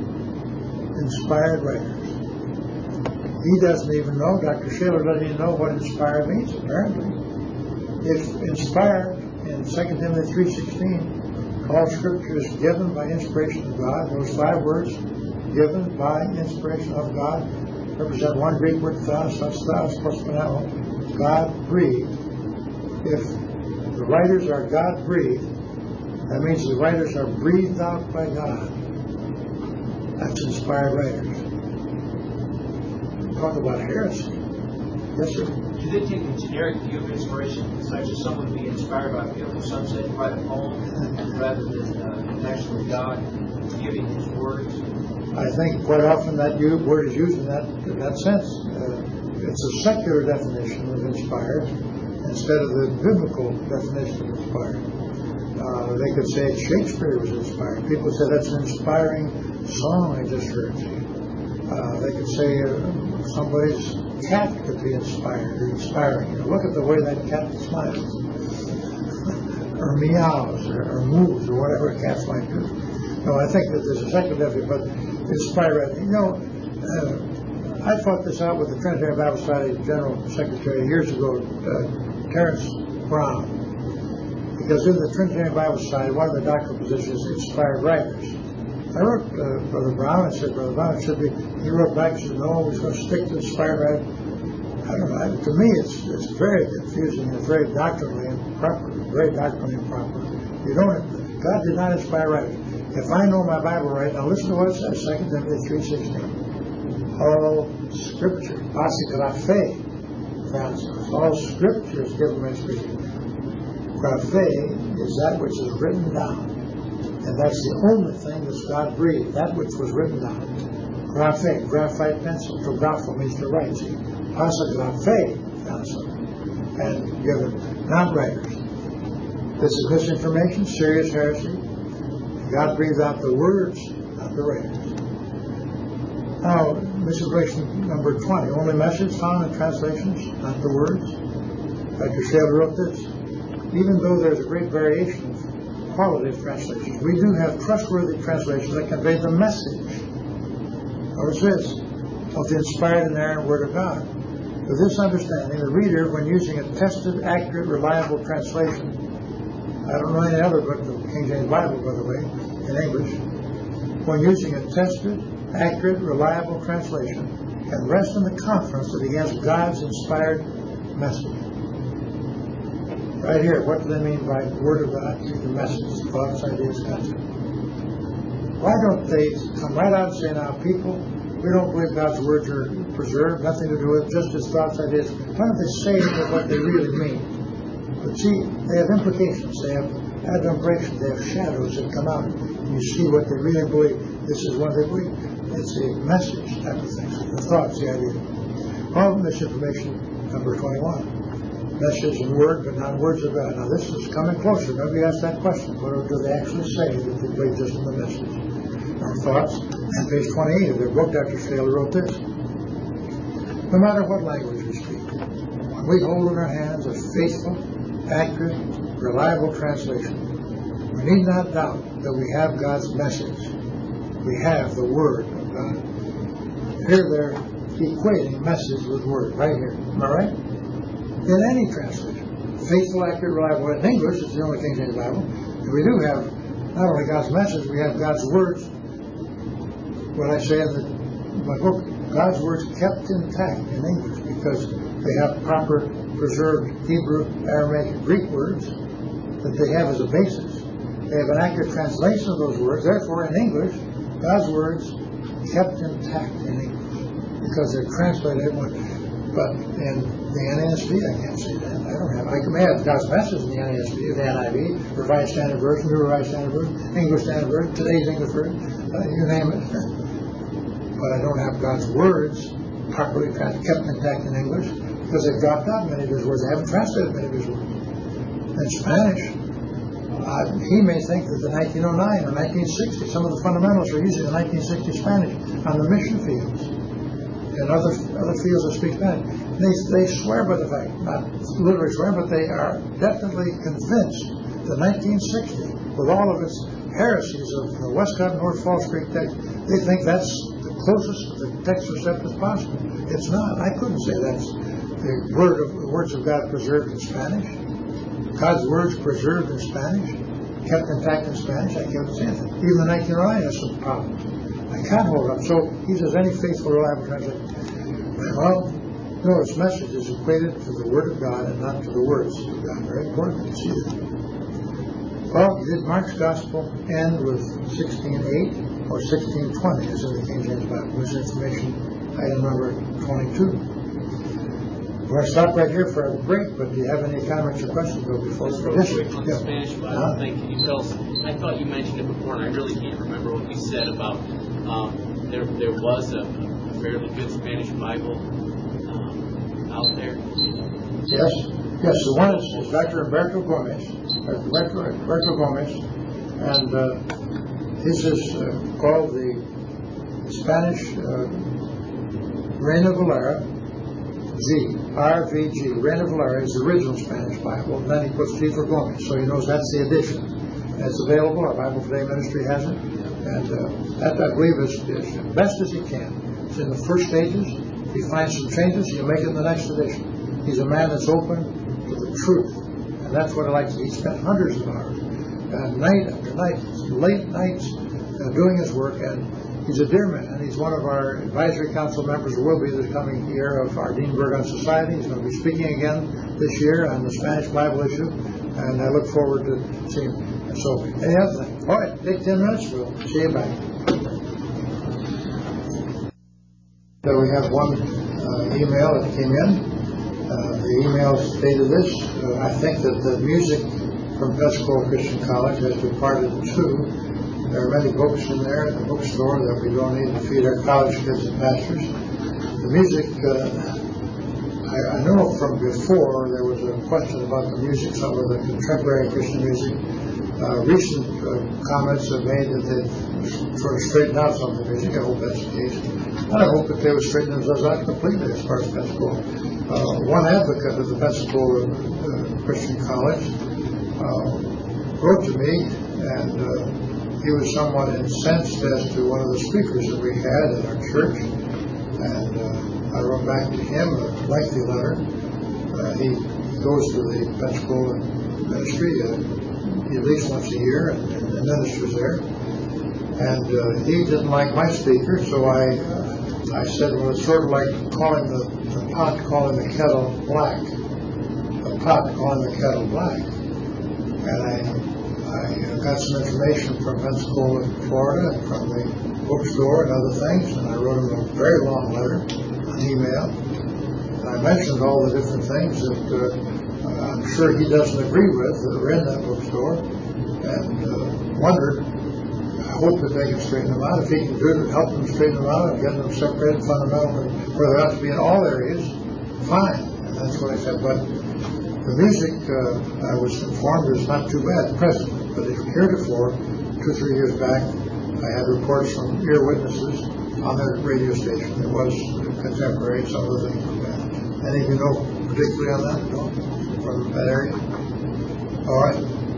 Inspired writers. He doesn't even know, Doctor Shaler doesn't even know what inspired means, apparently. If inspired in Second Timothy three sixteen, all scripture is given by inspiration of God, those five words, given by inspiration of God, represent one Greek word, theos, theos, prospanao, God breathed. If the writers are God breathed, that means the writers are breathed out by God. That's inspired writers. Talk about heresy. Yes, sir. Do they take a generic view of inspiration, such as someone being inspired by a beautiful sunset to write a poem, rather than uh, actually God giving his words? I think quite often that word is used in that in that sense. Uh, it's a secular definition of inspired instead of the biblical definition of inspired. Uh, they could say Shakespeare was inspired. People say that's an inspiring song I just heard. Uh, they could say uh, somebody's cat could be inspired or inspiring. You know, look at the way that cat smiles, or meows, or, or moves, or whatever cats might do. No, I think that there's a second definition, but inspired. You know, uh, I fought this out with the Trinitarian Bible Society General Secretary years ago, uh, Terrence Brown, because in the Trinitarian Bible Society, one of the doctrinal positions is inspired writers. I wrote uh, Brother Brown, I said, Brother Brown, it should be, he wrote back and said, no, we're going to stick to inspired writers. I don't know, to me it's it's very confusing, it's very doctrinally improper, very doctrinally improper. You don't, God did not inspire writers. If I know my Bible right, now listen to what it says, Second Timothy three sixteen. All scripture, pasigraphe, Francis, all scripture is given by Scripture. Graphe is that which is written down. And that's the only thing that's God breathed, that which was written down. Graphe, graphite pencil, to grapho means to write. See, pasigraphe, and given, not writers. This is misinformation, serious heresy. God breathed out the words, not the writers. Now, misinformation number twenty. Only message found in translations, not the words. Doctor Shaler wrote this. Even though there's a great variation quality of translations. We do have trustworthy translations that convey the message. Notice this, of the inspired and inerrant Word of God. With this understanding, the reader, when using a tested, accurate, reliable translation, I don't know any other but the King James Bible, by the way, in English, when using a tested, accurate, reliable translation, can rest in the confidence that he has God's inspired message. Right here, what do they mean by the Word of God? The message, thoughts, ideas, concepts. Why don't they come right out and say, now, people, we don't believe God's words are preserved, nothing to do with it, just his thoughts, ideas. Why don't they say what they really mean? But see, they have implications, they have adumbration, they have shadows that come out. And you see what they really believe. This is what they believe. It's a message type of thing, the thoughts, the idea. All misinformation, number twenty-one. Message and word, but not words of God. Now this is coming closer. Maybe ask that question. What do they actually say that they believe just in the message? Our thoughts. And page twenty-eight of their book, Doctor Staley wrote this. No matter what language we speak, when we hold in our hands a faithful, accurate, reliable translation, we need not doubt that we have God's message. We have the Word of God. Here they're equating message with word, right here. Am I right? In any translation. Faithful, accurate, reliable. In English, it's the only King James Bible. And we do have not only God's message, we have God's words. What I say in the, my book, God's words kept intact in English because they have proper preserved Hebrew, Aramaic, and Greek words that they have as a basis. They have an accurate translation of those words. Therefore, in English, God's words kept intact in English because they're translated. But in the N A S B, I can't say that. I don't have. I may have God's message in the N A S B, the N I V, Revised Standard Version, New Revised Standard Version, English Standard Version, today's English Version, uh, you name it. But I don't have God's words properly kept intact in English because they've dropped out many of his words. They haven't translated many of his words. In Spanish, uh, he may think that the nineteen oh nine or nineteen sixty, some of the fundamentals are using the nineteen sixty Spanish on the mission fields and other other fields that speak Spanish. They, they swear by the fact, not literally swear, but they are definitely convinced that nineteen sixty, with all of its heresies of the Westcott North Falls Creek text, they think that's the closest to the text receptive possible. It's not. I couldn't say that's the word of the words of God preserved in Spanish. God's words preserved in Spanish, kept intact in Spanish. I can't say that. Even the nineteen oh nine has some problems. I can't hold up. So he says any faithful, reliable translation. Well, notice message is equated to the Word of God and not to the words of God. Very important to see that. Well, did Mark's Gospel end with sixteen eight or sixteen twenty as in the King James Bible? This information, item number twenty-two. We're going to stop right here for a break, but do you have any comments or questions before we Real finish? quick on the Yeah. Spanish Bible Uh-huh. thing, can you tell us, I thought you mentioned it before, and I really can't remember what you said about um, there there was a, a fairly good Spanish Bible um, out there. Yes, yes. The one is, is Doctor Humberto Gomez, Doctor Humberto Gomez, and uh, this is uh, called the Spanish uh, Reina Valera G, R V G. Reina Valera is the original Spanish Bible, and then he puts G for Gomez, so he knows that's the edition. That's available. Our Bible Today Ministry has it, and uh, that I believe is, is as best as he can. It's in the first stages. If he finds some changes, he'll make it in the next edition. He's a man that's open to the truth, and that's what I like to see. He spent hundreds of hours, uh, night after night, late nights, uh, doing his work, and he's a dear man. He's one of our advisory council members, or will be this coming year, of our Dean Burgon Society. He's going to be speaking again this year on the Spanish Bible issue, and I look forward to seeing him. So, any other thing? All right, take ten minutes. We'll see you back. So we have one uh, email that came in. Uh, the email stated this. Uh, I think that the music from Pensacola Christian College has departed too. There are many books in there at the bookstore that we don't need to feed our college kids and pastors. The music, uh, I, I know from before there was a question about the music, some of the contemporary Christian music. Uh, recent uh, comments have made that they've sort of straightened out some of the music. I hope that's the case. And I hope that they would straighten themselves out completely as far as Pensacola. Uh, one advocate of the Pensacola uh, Christian College uh, wrote to me, and uh, he was somewhat incensed as to one of the speakers that we had at our church. And uh, I wrote back to him a lengthy letter. Uh, he goes to the Pensacola ministry uh, at least once a year and, and ministers there. And uh, he didn't like my speaker, so I uh, I said, well, it's sort of like calling the, the pot calling the kettle black. The pot calling the kettle black. And I, I got some information from Pensacola, Florida, and from the bookstore and other things, and I wrote him a very long letter, an email. And I mentioned all the different things that uh, I'm sure he doesn't agree with that are in that bookstore, and uh, wondered, I hope that they can straighten them out. If he can do it, help them straighten them out and get them separated fundamentally, where they ought to be in all areas, fine. And that's what I said. But the music, uh, I was informed, is not too bad presently. But if heretofore, two, three years back, I had reports from ear witnesses on their radio station. It was contemporary, some of the things were bad. Any of you know particularly on that? No? From that area? All right.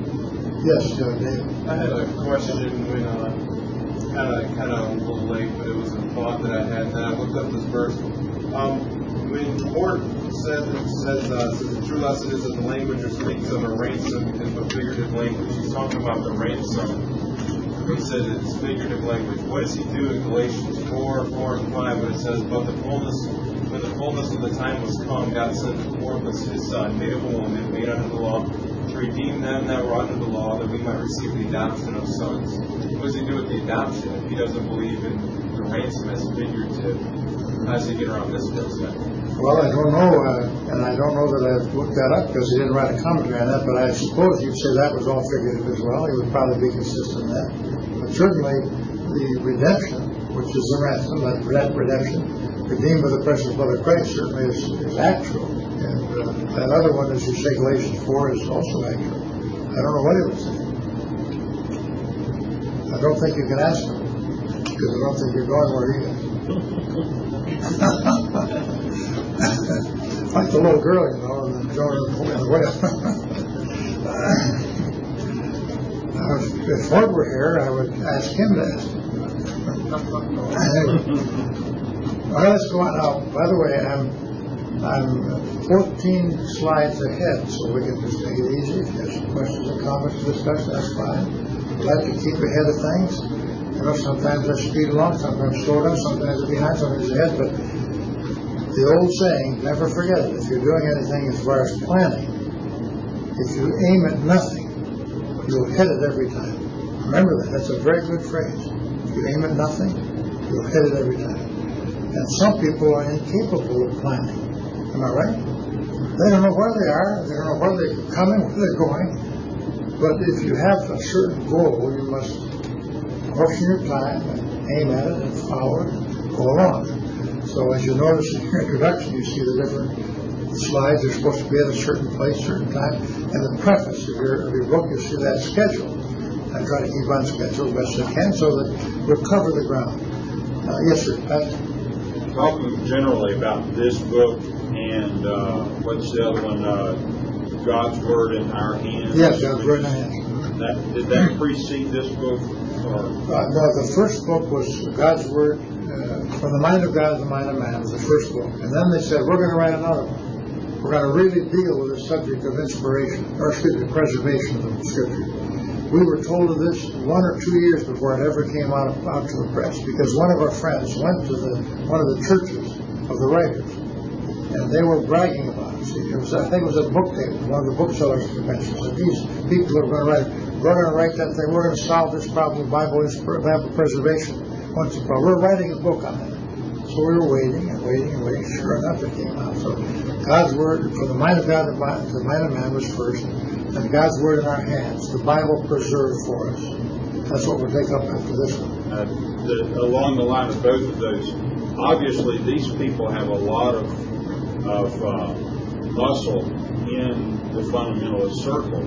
Yes, uh, Dave. I had a question when, uh, kind of, kind of a little late, but it was a thought that I had, and I looked up this verse. Um, when the Lord said, says, uh, says the true lesson is that the language or speaks of a ransom is a figurative language. He's talking about the ransom. He said it's figurative language. What does he do in Galatians four, four, and five when it says, but the fullness, when the fullness of the time was come, God sent forth his Son, made of a woman, made under the law, to redeem them that were under the law, that we might receive the adoption of sons. What does he do with the adoption if he doesn't believe in the ransom as figurative? How does he get around this verse? Well, I don't know, uh, and I don't know that I've looked that up because he didn't write a commentary on that, but I suppose you'd say that was all figurative as well. He would probably be consistent in that. But certainly the redemption, which is the ransom, that redemption, redeemed by the precious blood of Christ, certainly is, is actual. And uh, that other one, as you say, Galatians four, is also actual. I don't know what it would say. I don't think you can ask him, because I don't think you're going where he is. Like the little girl, you know, and the Jonah in the whale. uh, if Ford were here, I would ask him to ask him. Anyway. Well, let's go on now. By the way, I'm I'm fourteen slides ahead, so we can just take it easy. If you have some questions or comments to discuss, that's fine. I'd like to keep ahead of things. You know, sometimes I speed along, sometimes slow down, sometimes I'm behind, sometimes ahead, but the old saying, never forget it, if you're doing anything as far as planning, if you aim at nothing, you'll hit it every time. Remember that. That's a very good phrase. If you aim at nothing, you'll hit it every time. And some people are incapable of planning. Am I right? They don't know where they are, they don't know where they're coming, where they're going. But if you have a certain goal, you must portion your time and aim at it and follow it and go along. So as you notice in your introduction, you see the different slides. They're supposed to be at a certain place, certain time. And the preface of your, of your book, you see that schedule. I try to keep on schedule as best I can so that we'll cover the ground. Uh, yes, sir. Pastor? Talking generally about this book and uh, what's the other one? Uh, God's Word in Our Hands. Yes, God's Word in Our Hands. That, did that precede this book? Or? Uh, no, the first book was God's Word. Uh, from the mind of God to the mind of man was the first book. And then they said, we're going to write another one. We're going to really deal with the subject of inspiration, or excuse me, preservation of the Scripture. We were told of this one or two years before it ever came out, out to the press, because one of our friends went to the one of the churches of the writers, and they were bragging about it. See, it was, I think it was a book table, one of the booksellers conventions, and these people are going to write, we're going to write that thing, we're going to solve this problem of Bible, Bible preservation. Once upon, we're writing a book on it. So we were waiting and waiting and waiting. Sure enough, it came out. So God's Word, from the mind of God to the mind of man was first, and God's Word in our hands, the Bible preserved for us. That's what we'll take up after this one. Uh, the, along the line of both of those, obviously these people have a lot of, of uh, muscle in the fundamentalist circles.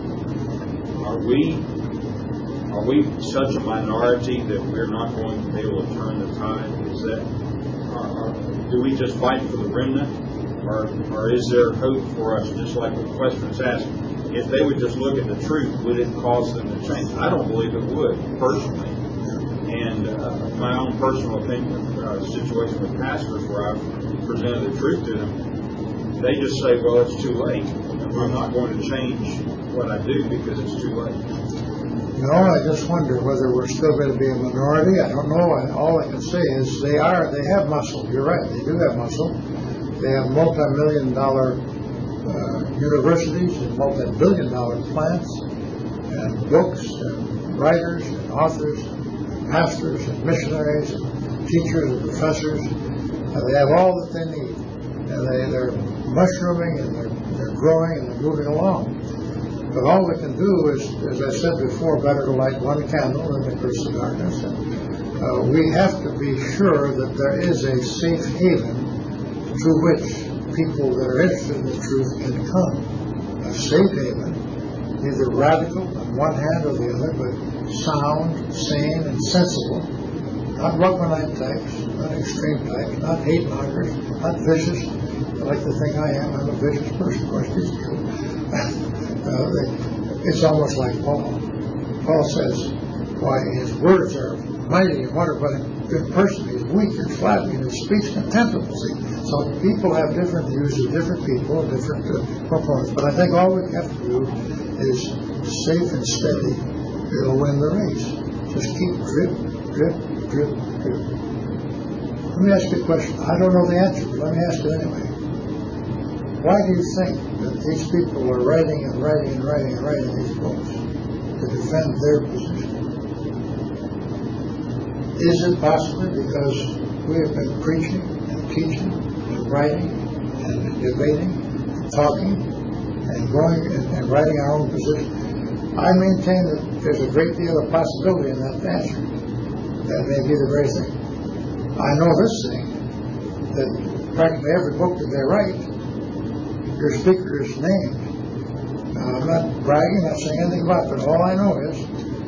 Are we... Are we such a minority that we're not going to be able to turn the tide? Is that, or, or do we just fight for the remnant, or, or is there hope for us? Just like the question was asked, if they would just look at the truth, would it cause them to change? I don't believe it would, personally. And uh, my own personal opinion, uh, situation with pastors where I've presented the truth to them, they just say, well, it's too late. I'm not going to change what I do because it's too late. No, I just wonder whether we're still going to be a minority. I don't know. I, all I can say is they are, they have muscle. You're right, they do have muscle. They have multi-million dollar uh, universities and multi-billion dollar plants and books and writers and authors and pastors and missionaries and teachers and professors. Uh, they have all that they need. And they, they're mushrooming and they're, they're growing and they're moving along. But all we can do is, as I said before, better to light one candle than to curse the darkness. And, uh, we have to be sure that there is a safe haven to which people that are interested in the truth can come. A safe haven, neither radical on one hand or the other, but sound, sane, and sensible. Not Rugmanite types, not extreme types, not hate mongers, not vicious. I like to think I am. I'm a vicious person, of course. These people. Uh, they, it's almost like Paul. Paul says, why his words are mighty and wonderful, but a good person, he's weak and flabby, and his speech contemptible. See? So people have different views of different people, different uh, proponents. But I think all we have to do is safe and steady. It'll win the race. Just keep drip, drip, drip, drip. Let me ask you a question. I don't know the answer, but let me ask it anyway. Why do you think that these people are writing and writing and writing and writing these books to defend their position? Is it possibly because we have been preaching and teaching and writing and debating and talking and going and, and writing our own position? I maintain that there's a great deal of possibility in that answer. That may be the very thing. I know this thing, that practically every book that they write, your speaker is named. Now, I'm not bragging, not saying anything about it, but all I know is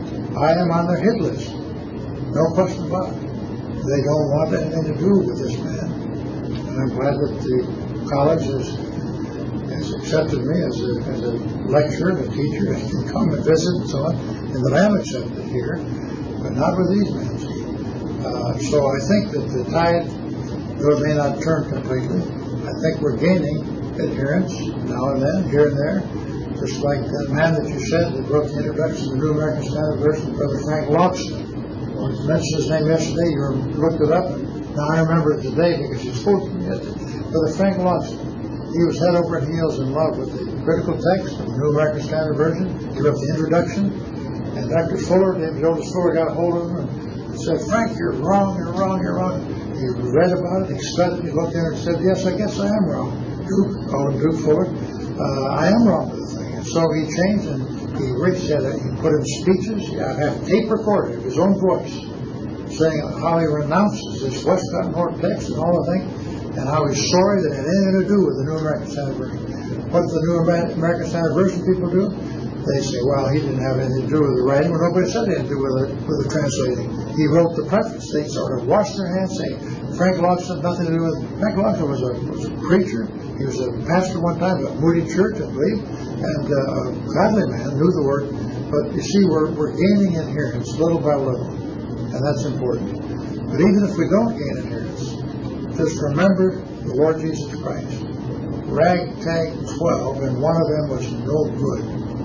I am on their hit list. No question about it. They don't want anything to do with this man. And I'm glad that the college has, has accepted me as a, as a lecturer, a teacher, and can come and visit and so on, and that I am accepted here, but not with these men. Uh, so I think that the tide, though it may not turn completely, I think we're gaining adherence now and then, here and there, just like that man that you said that wrote the introduction to the New American Standard Version, Brother Frank Loxton. I mentioned his name yesterday, you looked it up, and now I remember it today because you spoke to me yesterday. Brother Frank Loxton, he was head over heels in love with the critical text of the New American Standard Version. He wrote the introduction, and Doctor Fuller, David Otis Fuller, got a hold of him and said, Frank, you're wrong, you're wrong, you're wrong. He read about it, he studied it, he looked at it and said, yes, I guess I am wrong. Duke, called him Duke Fuller, uh, I am wrong with the thing. And so he changed and he reached out, he put in speeches, I have tape recorded of his own voice, saying how he renounces this Westcott North text and all the thing, and how he's sorry that it had anything to do with the New American Standard Version. What do the New American Standard Version people do? They say, well, he didn't have anything to do with the writing. Well, nobody said he had to do with it, with the translating. He wrote the preface. They sort of washed their hands, saying, Frank Loxton had nothing to do with it. Frank Loxton was a, was a preacher. He was a pastor one time at Moody Church, I believe, and uh, a godly man, knew the word. But you see, we're, we're gaining adherence little by little, and that's important. But even if we don't gain adherence, just remember the Lord Jesus Christ. Ragtag twelve, and one of them was no good.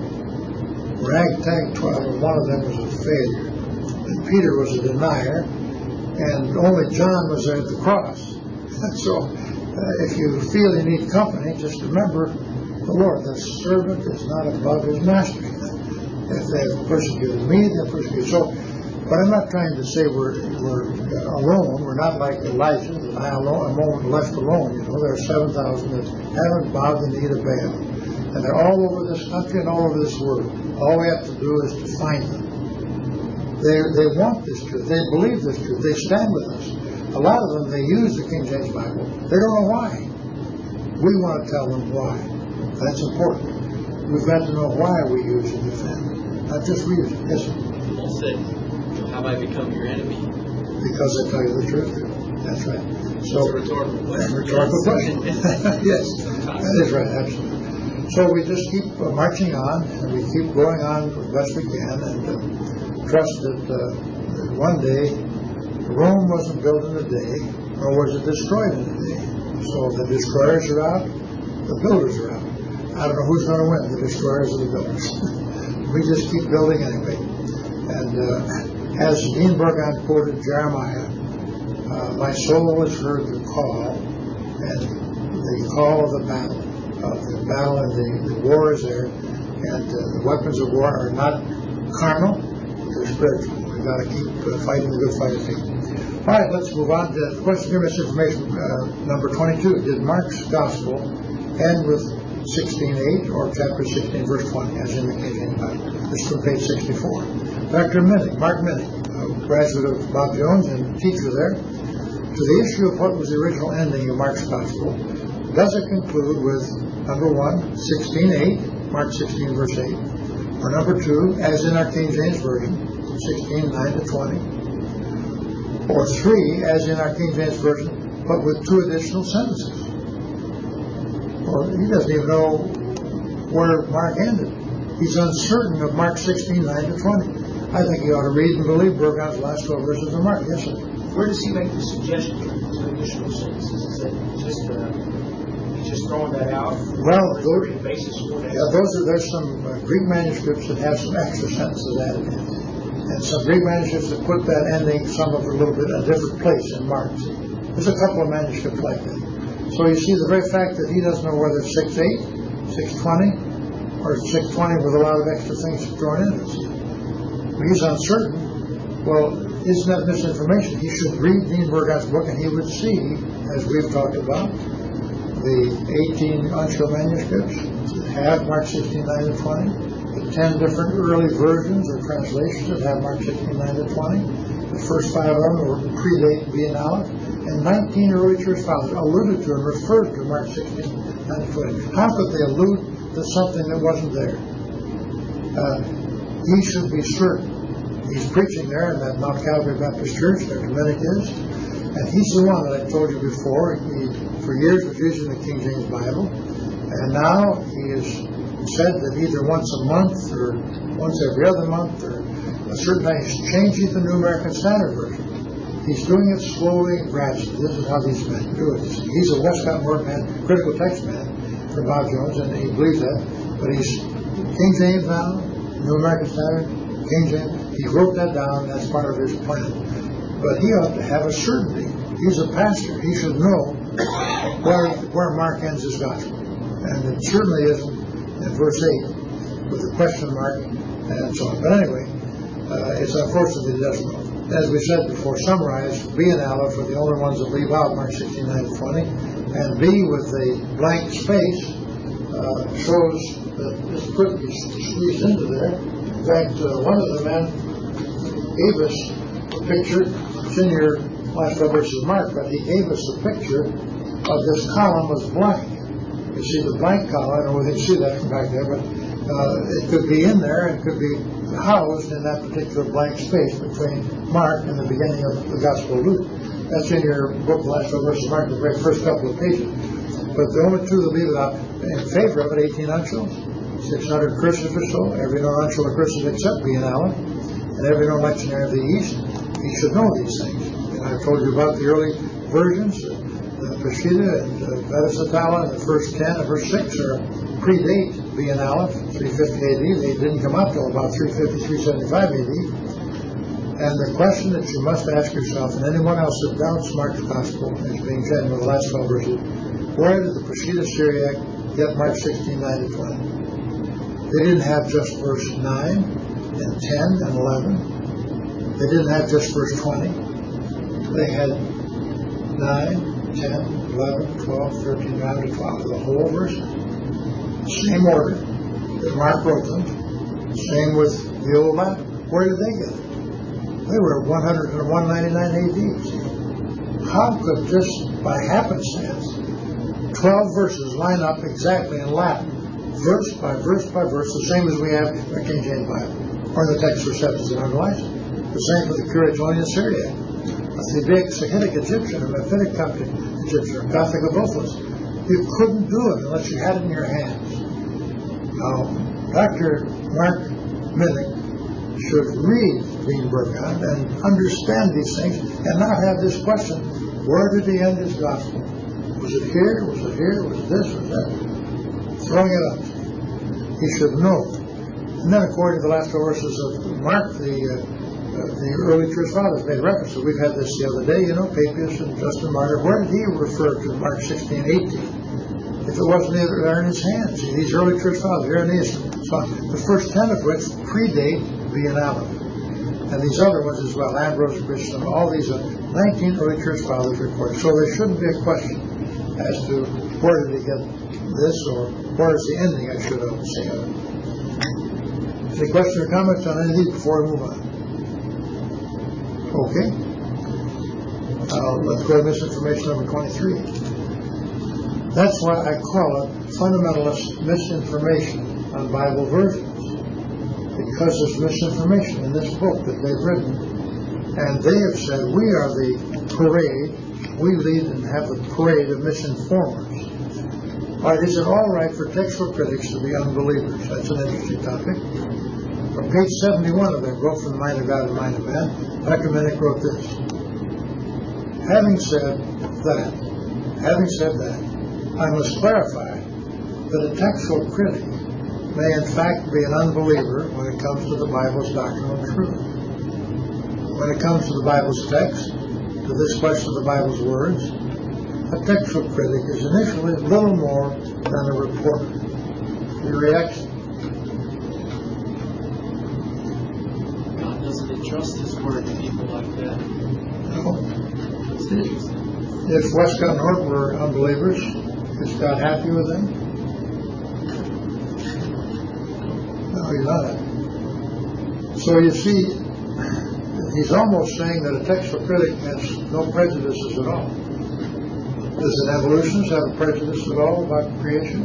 Ragtag twelve, and one of them was a failure. And Peter was a denier, and only John was there at the cross. So, uh, if you feel you need company, just remember the Lord. The servant is not above his master. If they have persecuted me, they have persecuted. So, but I'm not trying to say we're we're alone. We're not like Elijah, that I alone, I'm left alone. You know, there are seven thousand that haven't bowed the knee to Baal, and they're all over this country and all over this world. All we have to do is to find them. They they want this truth. They believe this truth. They stand with us. A lot of them, they use the King James Bible. They don't know why. We want to tell them why. That's important. We've got to know why we use and defend, not just read it. Yes, sir. Paul said, have I become your enemy? Because I tell you the truth. That's right. So, It's a rhetorical question. Rhetorical question. Yes, that is right, absolutely. So we just keep uh, marching on, and we keep going on as best we can, and uh, trust that, uh, that one day Rome wasn't built in a day, nor was it destroyed in a day. So the destroyers are out, the builders are out. I don't know who's going to win, the destroyers or the builders. We just keep building anyway. And uh, as Dean Burgon quoted Jeremiah, uh, my soul has heard the call, and the call of the battle. Uh, the battle and the, the war is there, and uh, the weapons of war are not carnal, they're spiritual. We've got to keep uh, fighting the good fight of faith. All right, let's move on to question here, misinformation uh, number twenty-two. Did Mark's gospel end with sixteen eight or chapter sixteen verse twenty, as in the King James Bible? This is from page sixty-four. Doctor Minnick, Mark Minnick, a graduate of Bob Jones and teacher there, to the issue of what was the original ending of Mark's gospel, does it conclude with, number one, sixteen eight, Mark sixteen verse eight, or number two, as in our King James Version, sixteen nine to twenty, or three, as in our King James Version, but with two additional sentences? Well, he doesn't even know where Mark ended. He's uncertain of Mark sixteen nine to twenty. I think he ought to read and believe Burgon's last twelve verses of Mark. Yes, sir. Where does he make the suggestion for additional sentences? Is it just uh, he's just throwing that out? Well, Or is those, there any basis for that? yeah, those are there's some uh, Greek manuscripts that have some extra sentences added in, and some Greek manuscripts that put that ending some of it a little bit a different place in Mark. There's a couple of manuscripts like that. So you see, the very fact that he doesn't know whether it's six eight, six twenty, or six twenty with a lot of extra things thrown in it. He's uncertain. Well, isn't that misinformation? He should read Dean Burgon's book, and he would see, as we've talked about, the eighteen uncial manuscripts that have Mark sixteen nine to twenty, the ten different early versions or translations that have Mark sixteen nine to twenty. The first five of them were predate being Aleph, and nineteen early church fathers alluded to and referred to Mark sixteen nine to twenty. How could they allude to something that wasn't there? Uh, he should be certain. He's preaching there in that Mount Calvary Baptist Church, Doctor Minnick is, and he's the one that I told you before. He, for years, was using the King James Bible, and now he has said that either once a month or once every other month or a certain time he's changing the New American Standard Version. He's doing it slowly and gradually. This is how these men do it. He's a Westcott Word man, critical text man for Bob Jones, and he believes that. But he's King James now, New American Standard, King James. He wrote that down, and that's part of his plan. But he ought to have a certainty. He's a pastor. He should know where, where Mark ends his gospel. And it certainly isn't in verse eight with the question mark and so on. But anyway, uh, it's unfortunate that he doesn't know. As we said before, summarize, B and Aleph are the only ones that leave out Mark sixteen nine to twenty, and B with a blank space uh, shows that this could be squeezed into there. In fact, uh, one of the men gave us a picture. It's in your last twelve verses of Mark, but he gave us a picture of this column was blank. You see the blank column. I don't know whether you see that from back there, but uh, it could be in there and could be housed in that particular blank space between Mark and the beginning of the Gospel of Luke. That's in your book, the last twelve verses of Mark, the very first couple of pages. But the only two that leave it out in favor of it, eighteen uncials, six hundred Christians or so, every known uncial of Christians except being Aleph, and every known lectionary of the East. He should know these things. And I've told you about the early versions, the Peshitta and uh, Vedasatala, and the first ten and verse six are predate being Aleph, three fifty A D. They didn't come out till about three fifty, three seventy-five A D. And the question that you must ask yourself, and anyone else that doubts Mark's Gospel as being said in the last twelve verses, where did the Peshitta Syriac get Mark sixteen nine to twenty? They didn't have just verse nine and ten and eleven. They didn't have just verse twenty. They had nine, ten, eleven, twelve, thirteen, nine to twelve, the whole verse. Same order that Mark wrote them. Same with the Old Latin. Where did they get it? They were at one hundred and one ninety-nine A D. How could just by happenstance twelve verses line up exactly in Latin, verse by verse by verse, the same as we have in the King James Bible, or the text receptors that underlies it? The same with the Curetonian Syriac, a Thebic, Sahidic Egyptian, a Mephitic Coptic Egyptian, or Gothic Abophilus. You couldn't do it unless you had it in your hands. Now, Doctor Mark Minnick should read Dean Burkhardt and understand these things and not have this question, where did he end his gospel? Was it here? Was it here? Was it this? Was that? Throwing it up. He should know. And then according to the last verses of Mark, the uh, uh, the early church fathers made reference to. We've had this the other day, you know, Papias and Justin Martyr. Where did he refer to Mark sixteen, eighteen? If it wasn't there in his hands. See, these early church fathers, Irenaeus, the first ten of which predate being Allen. And these other ones as well, Ambrose, Christian, all these are nineteen early church fathers reported. So there shouldn't be a question as to where did he get this or where is the ending, I should have say. Any questions or comments on any of these before we move on? Okay. Uh, let's go to misinformation number twenty-three. That's why I call it fundamentalist misinformation on Bible versions. Because there's misinformation in this book that they've written. And they have said, we are the parade, we lead and have the parade of misinformers. All right, is it all right for textual critics to be unbelievers? That's an interesting topic. On page seventy-one of their book, From the Mind of God and the Mind of Man, Doctor Minnick wrote this. Having said that, having said that, I must clarify that a textual critic may in fact be an unbeliever when it comes to the Bible's doctrinal truth. When it comes to the Bible's text, to this question of the Bible's words, a textual critic is initially little more than a reporter. Your reaction? God doesn't entrust His word to people like that. No. If Westcott and Hort were unbelievers, is God happy with them? No, He's not. So you see, he's almost saying that a textual critic has no prejudices at all. Does an evolutionist have a prejudice at all about creation?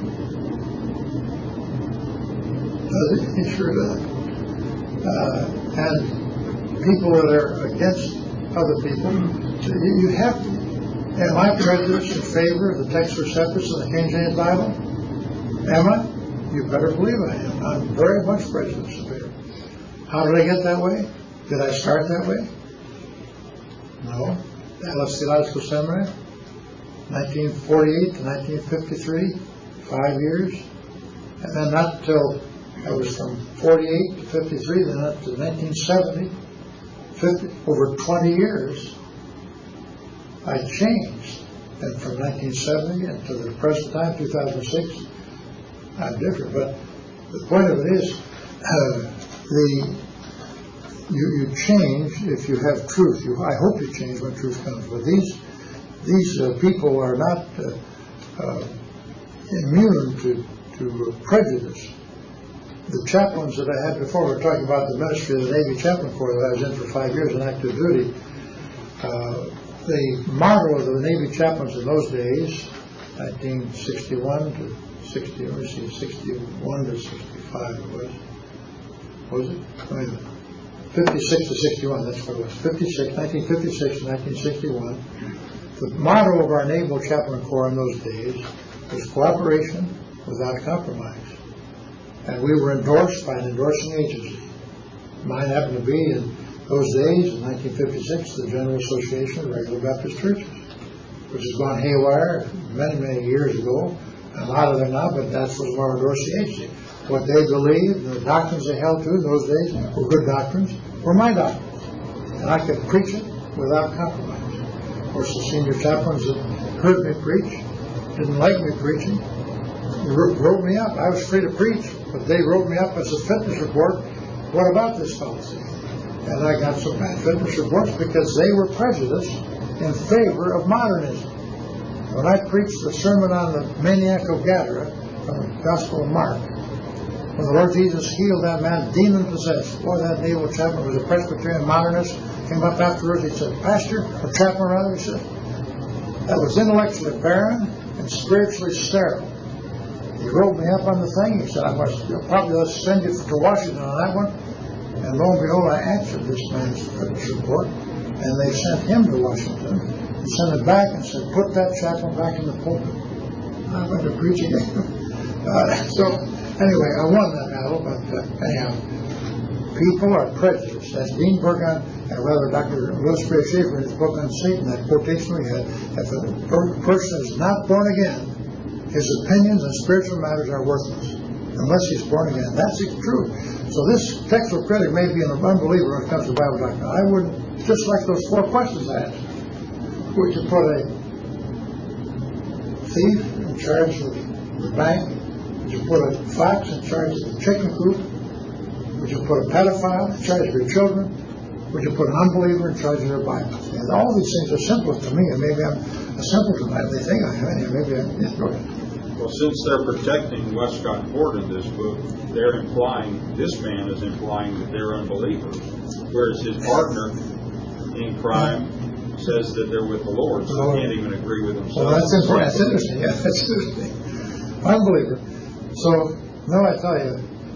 Does it? He sure does. Uh, and people that are against other people, you have to. Am I prejudiced in favor of the Text Receptus of the King James Bible? Am I? You better believe I am. I'm very much prejudiced in favor. How did I get that way? Did I start that way? No. Dallas Theological Seminary, nineteen forty-eight to nineteen fifty-three, five years. And then not until I was from forty-eight to fifty-three, then up to nineteen seventy, fifty, over twenty years, I changed. And from nineteen seventy until the present time, two thousand six, I'm different. But the point of it is, uh, the you, you change if you have truth. You, I hope you change when truth comes. But these these uh, people are not uh, uh, immune to, to prejudice. The chaplains that I had before, we were talking about the ministry of the Navy Chaplain Corps that I was in for five years in active duty. Uh, the motto of the Navy chaplains in those days, nineteen sixty-one to sixty, let me see, sixty-one to sixty-five it was. What was it? Wait a minute. fifty-six to sixty-one, that's what it was. fifty-six, nineteen fifty-six to nineteen sixty-one. The motto of our Naval Chaplain Corps in those days was cooperation without compromise. And we were endorsed by an endorsing agency. Mine happened to be, in those days, in nineteen fifty-six, the General Association of Regular Baptist Churches, which has gone haywire many, many years ago. I'm out of there now, but that was our endorsing agency. What they believed, the doctrines they held to in those days were good doctrines, were my doctrines. And I could preach it without compromise. Of course, the senior chaplains that heard me preach didn't like me preaching. They wrote me up. I was free to preach, but they wrote me up as a fitness report. What about this policy? And I got some bad fitness reports because they were prejudiced in favor of modernism. When I preached the sermon on the maniac of Gadara from the Gospel of Mark, when the Lord Jesus healed that man, demon-possessed, boy, that naval chaplain was a Presbyterian modernist, came up afterwards, he said, Pastor, or chaplain rather, he said, that was intellectually barren and spiritually sterile. He wrote me up on the thing. He said, I must probably let's send you to Washington on that one. And lo and behold, I answered this man's report, and they sent him to Washington and sent it back and said, put that chaplain back in the pulpit. I went to preaching. Uh, so, anyway, I won that battle, but uh, anyhow, people are prejudiced. As Dean Burgon, and rather Doctor Willis Gray Schaefer in his book on Satan, that quotation we had, if a per- person is not born again, his opinions on spiritual matters are worthless, unless he's born again. That's true. So this textual critic may be an unbeliever when it comes to Bible doctrine. I would, just like those four questions I asked, would you put a thief in charge of the bank? Would you put a fox in charge of the chicken coop? Would you put a pedophile in charge of your children? Would you put an unbeliever in charge of their Bible? And all these things are simple to me, and maybe I'm a simpleton. They think I am. Maybe I'm ignorant. Well, since they're protecting Westcott Court in this book, they're implying, this man is implying that they're unbelievers, whereas his partner in crime says that they're with the Lord, so he can't even agree with himself. Well, that's important. That's interesting. Yeah, that's interesting. Unbeliever. So, no, I tell you,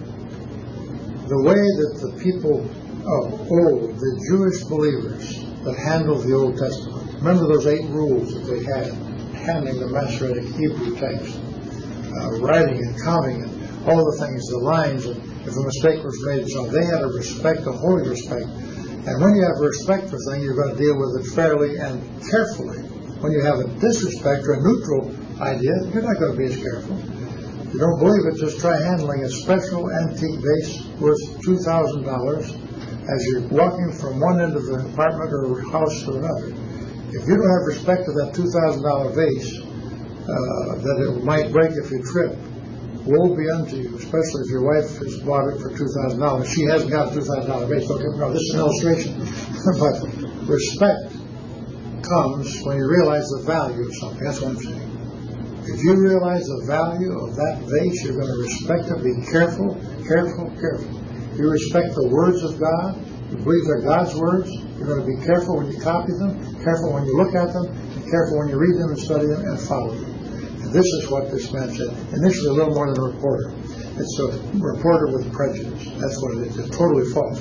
the way that the people of old, the Jewish believers that handled the Old Testament, remember those eight rules that they had, handling the Masoretic Hebrew text, uh, writing and counting and all the things, the lines, and if a mistake was made, so they had a respect, a holy respect. And when you have respect for things, you're going to deal with it fairly and carefully. When you have a disrespect or a neutral idea, you're not going to be as careful. If you don't believe it, just try handling a special antique vase worth two thousand dollars as you're walking from one end of the apartment or house to another. If you don't have respect for that two thousand dollars vase, uh, that it might break if you trip, woe be unto you, especially if your wife has bought it for two thousand dollars. She hasn't got a two thousand dollars vase. Okay, no, this is an illustration. But respect comes when you realize the value of something. That's what I'm saying. If you realize the value of that vase, you're going to respect it. Be careful, careful, careful. You respect the words of God. You believe they're God's words. You're going to be careful when you copy them, careful when you look at them, and careful when you read them and study them and follow them. And this is what this man said. Initially, a little more than a reporter. It's a reporter with prejudice. That's what it is. It's totally false.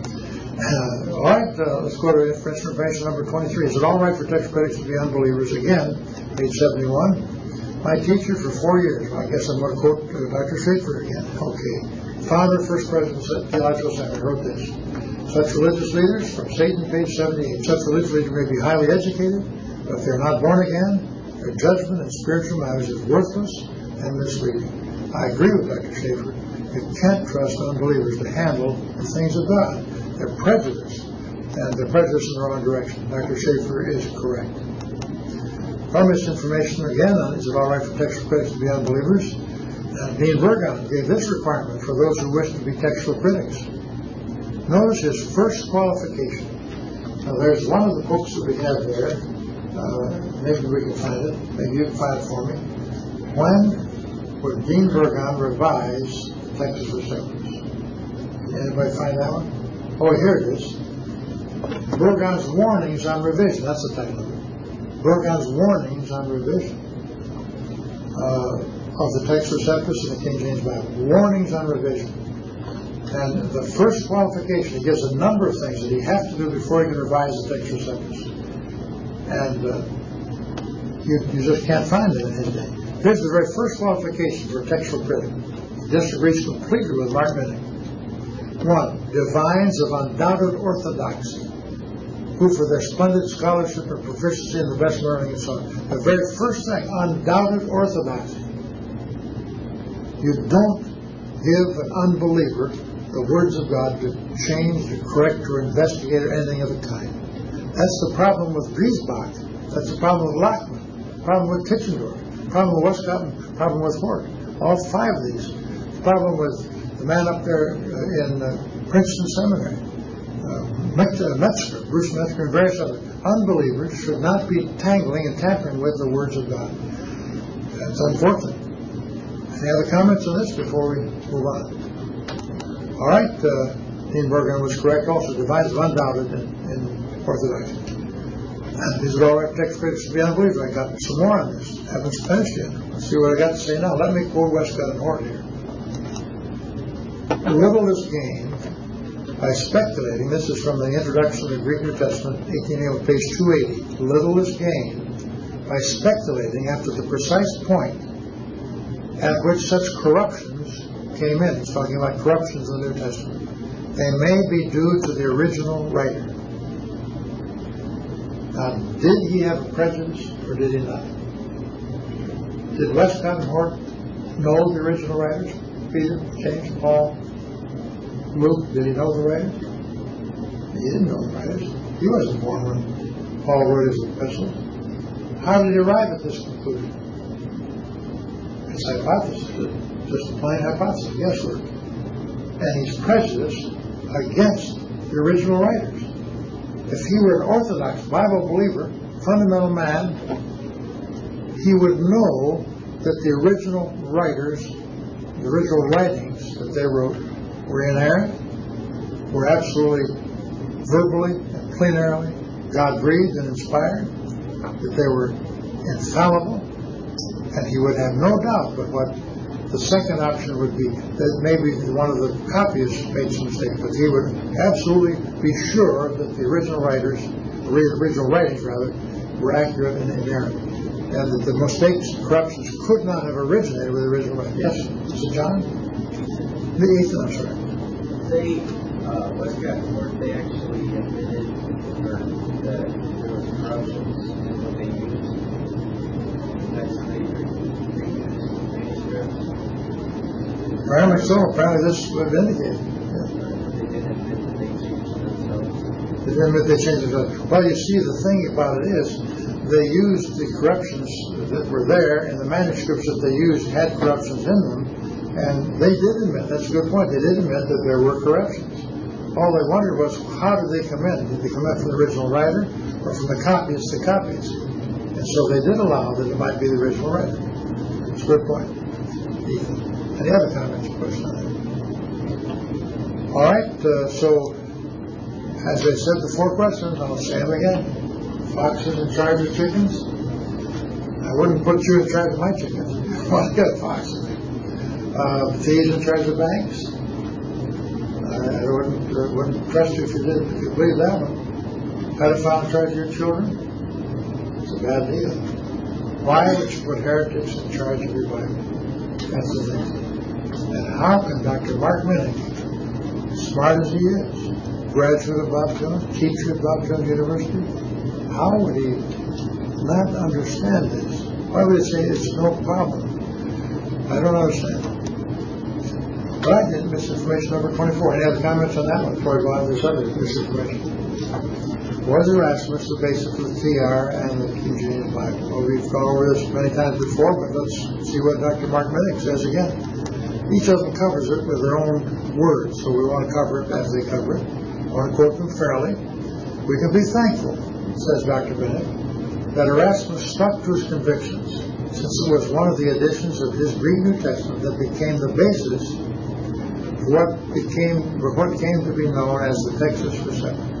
Uh, all right, uh, let's go to information number twenty-three. Is it all right for text critics to be unbelievers? Again, page seventy-one. My teacher for four years. I guess I'm going to quote uh, Doctor Schaefer again. Okay. Founder, first president of Theological Center, wrote this. Such religious leaders, from Satan, page seventy-eight, such religious leaders may be highly educated, but if they're not born again, their judgment in spiritual matters is worthless and misleading. I agree with Doctor Schaefer. You can't trust unbelievers to handle the things of God. They're prejudiced, and they're prejudiced in the wrong direction. Doctor Schaefer is correct. From this information, again, is it all right for textual critics to be unbelievers? Uh, Dean Burgon gave this requirement for those who wish to be textual critics. Notice his first qualification. Now, there's one of the books that we have there. Uh, maybe we can find it. Maybe you can find it for me. When would Dean Burgon revise the Texas Receptors? Anybody find that one? Oh, here it is. Burgon's Warnings on Revision. That's the title of it. Burgon's Warnings on Revision uh, of the Texas Receptors in the King James Bible. Warnings on Revision. And the first qualification, he gives a number of things that he has to do before he can revise the Texas Receptors. And uh, you, you just can't find it in his day. Here's the very first qualification for a textual critic. He disagrees completely with Mark Minnick. One, divines of undoubted orthodoxy, who for their splendid scholarship and proficiency in the best learning and so on. The very first thing, undoubted orthodoxy. You don't give an unbeliever the words of God to change, to correct, or investigate, or anything of the kind. That's the problem with Griesbach. That's the problem with Lockman. The problem with Tischendorf. The problem with Westcott. The problem with Hort. All five of these. The problem with the man up there in uh, Princeton Seminary. Uh, Metzger, Bruce Metzger, and various other unbelievers should not be tangling and tampering with the words of God. That's unfortunate. Any other comments on this before we move on? All right, uh, Dean Burgon was correct also. Divines of undoubted in, in Orthodoxy. And is it all right for text critics to be unbelievers? I got some more on this. Haven't finished yet. Let's see what I got to say now. Let me quote Westcott and Hort here. Little is gained by speculating. This is from the Introduction to the Greek New Testament, eighteen eighty, page two eighty. Little is gained by speculating after the precise point at which such corruptions came in. He's talking about corruptions in the New Testament. They may be due to the original writer. Now, did he have a prejudice or did he not? Did Westcott and Hort know the original writers? Peter, James, Paul, Luke, did he know the writers? He didn't know the writers. He wasn't born when Paul wrote his epistle. How did he arrive at this conclusion? It's hypothesis, just a plain hypothesis, guesswork. And he's prejudiced against the original writers. If he were an Orthodox Bible believer, fundamental man, he would know that the original writers, the original writings that they wrote were inerrant, were absolutely verbally and plenarily God-breathed and inspired, that they were infallible, and he would have no doubt but what the second option would be, that maybe one of the copyists made some mistake, but he would absolutely be sure that the original writers, the original writings rather, were accurate and inerrant, and that the mistakes, corruptions could not have originated with the original writings. Yes, Mister John? The Ethan, I'm sorry. They, uh, Westcott and Hort, they actually admitted or, that there was corruptions in what they used. That's how they reused manuscripts. Apparently so. Apparently this would indicate. Yeah. They did admit that they changed themselves. They didn't admit they changed it. Well, you see, the thing about it is, they used the corruptions that were there, and the manuscripts that they used had corruptions in them, and they did admit, that's a good point, they did admit that there were corruptions. All they wondered was, how did they come in? Did they come in from the original writer, or from the copyist to copyist? And so they did allow that it might be the original writer. It's a good point. Ethan. Any other comments or questions on that? All right, uh, so, as I said the four questions, I'll say them again. Foxes in charge of chickens? I wouldn't put you in charge of my chickens. Well, I got foxes. Uh, thieves in charge of banks? I, I wouldn't, uh, wouldn't trust you if you did, if you believed that one. Pedophile in charge of your children? It's a bad deal. Why would you put heretics in charge of your Bible? That's the thing. And how can Doctor Mark Minnick, smart as he is, graduate of Bob Jones, teacher at Bob Jones University, how would he not understand this? Why would he say it's no problem? I don't understand. All right, then, misinformation number twenty-four. Any other comments on that one before we go on to this other misinformation? Was Erasmus the basis of the T R and the King James Bible? Well, we've gone over this many times before, but let's see what Doctor Mark Minnick says again. Each of them covers it with their own words, so we want to cover it as they cover it. I want to quote them fairly. We can be thankful, says Doctor Minnick, that Erasmus stuck to his convictions, since it was one of the editions of his Greek New Testament that became the basis for what became for what came to be known as the Textus Receptus.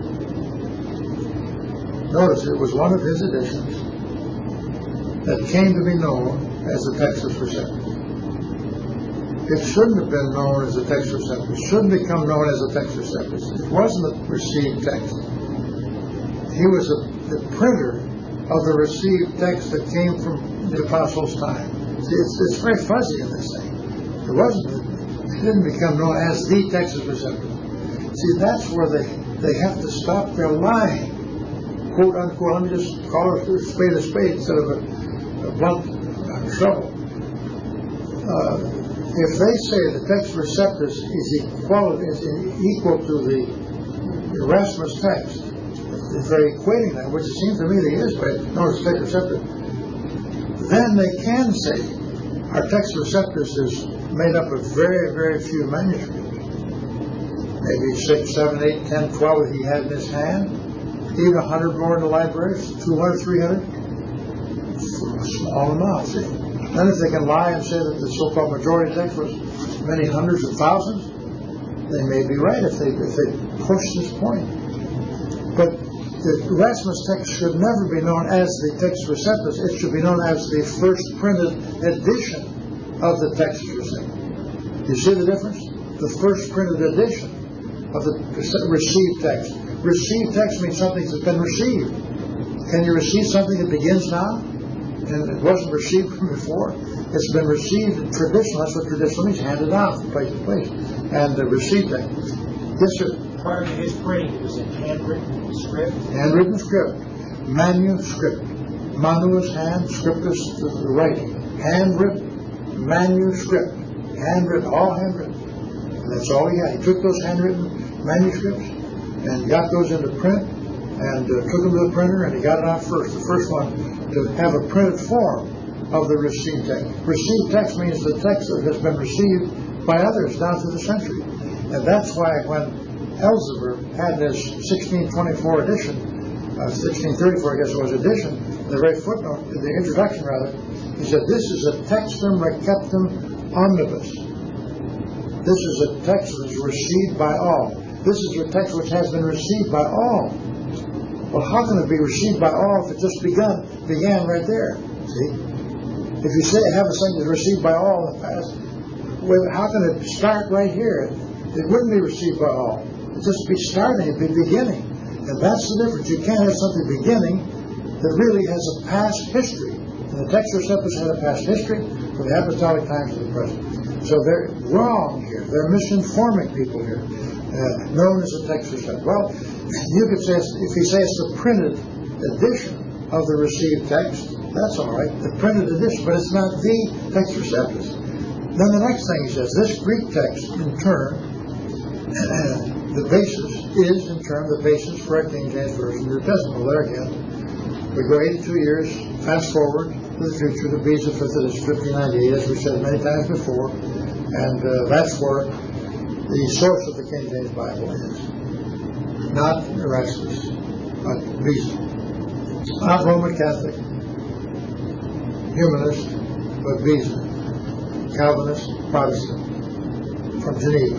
Notice it was one of his editions that came to be known as the Textus Receptus. It shouldn't have been known as the Textus Receptus. It shouldn't become known as the Textus Receptus. It wasn't a received text. He was a, the printer of the received text that came from the Apostles' time. See, it's, it's very fuzzy in this thing. It wasn't. It didn't become known as the Textus Receptus. See, that's where they, they have to stop their lying. Quote unquote, let me just call it a spade a spade instead of a, a blunt uh, shovel. Uh, if they say the Textus Receptus is equal, is equal to the Erasmus text, if they're equating that, which it seems to me they is, but no, it's Textus Receptus, then they can say our Textus Receptus is made up of very, very few manuscripts. Maybe six, seven, eight, ten, twelve that he had in his hand. Even a hundred more in the library, two hundred, three hundred. Small amount, see. Then if they can lie and say that the so-called majority text was many hundreds of thousands, they may be right if they if they push this point. But the Erasmus text should never be known as the Textus Receptus. It should be known as the first printed edition of the Textus Receptus. You see the difference? The first printed edition of the received text. Received text means something that's been received. Can you receive something that begins now? and it wasn't received from before. It's been received in tradition. That's what tradition means, handed down from place to place. And uh, received that. Yes, sir. Prior to his printing, it was in handwritten script. Handwritten script. Manuscript. Manu is hand, script is the writing. Handwritten. Manuscript. Handwritten. All handwritten. And that's all he had. He took those handwritten manuscripts and got those into print and uh, took them to the printer, and he got it out first. The first one to have a printed form of the received text. Received text means the text that has been received by others down through the century. And that's why when Elzevir had this sixteen twenty-four edition, uh, sixteen thirty-four I guess it was edition, the very footnote, the introduction rather, he said, this is a textum receptum omnibus. This is a text that is received by all. This is a text which has been received by all. Well, how can it be received by all if it just begun, began right there? See? If you say have a thing that's received by all in the past, well, how can it start right here? It wouldn't be received by all. It'd just be starting, it'd be beginning. And that's the difference. You can't have something beginning that really has a past history. And the Textus Receptus had a past history from the apostolic times to the present. So they're wrong here. They're misinforming people here. Uh, known as the Textus Receptus. Well, you could say, if you say it's the printed edition of the received text, that's all right, the printed edition, but it's not the Textus Receptus. Then the next thing he says, this Greek text, in turn, the basis is, in turn, the basis for our King James Version New Testament. Well, there again, we go eighty-two years, fast forward to the future, the Beza fifth edition, fifteen ninety-eight, as we said many times before, and uh, that's where the source of the King James Bible is. Not Erasmus, but Beza. Not Roman Catholic, humanist, but Beza. Calvinist, Protestant, from Geneva.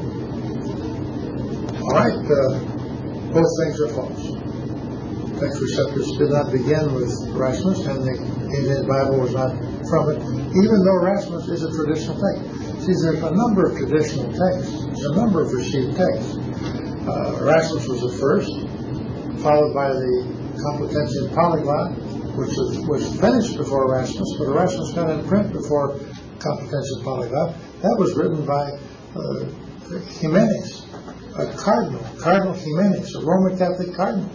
All right, uh, both things are false. Textus Receptus did not begin with Erasmus, and the King James Bible was not from it, even though Erasmus is a traditional text. See, there's a number of traditional texts, a number of received texts. Uh, Erasmus was the first, followed by the Complutensian Polyglot, which was, was finished before Erasmus, but Erasmus got in print before Complutensian Polyglot. That was written by uh, Jimenez, a cardinal, Cardinal Jimenez, a Roman Catholic cardinal.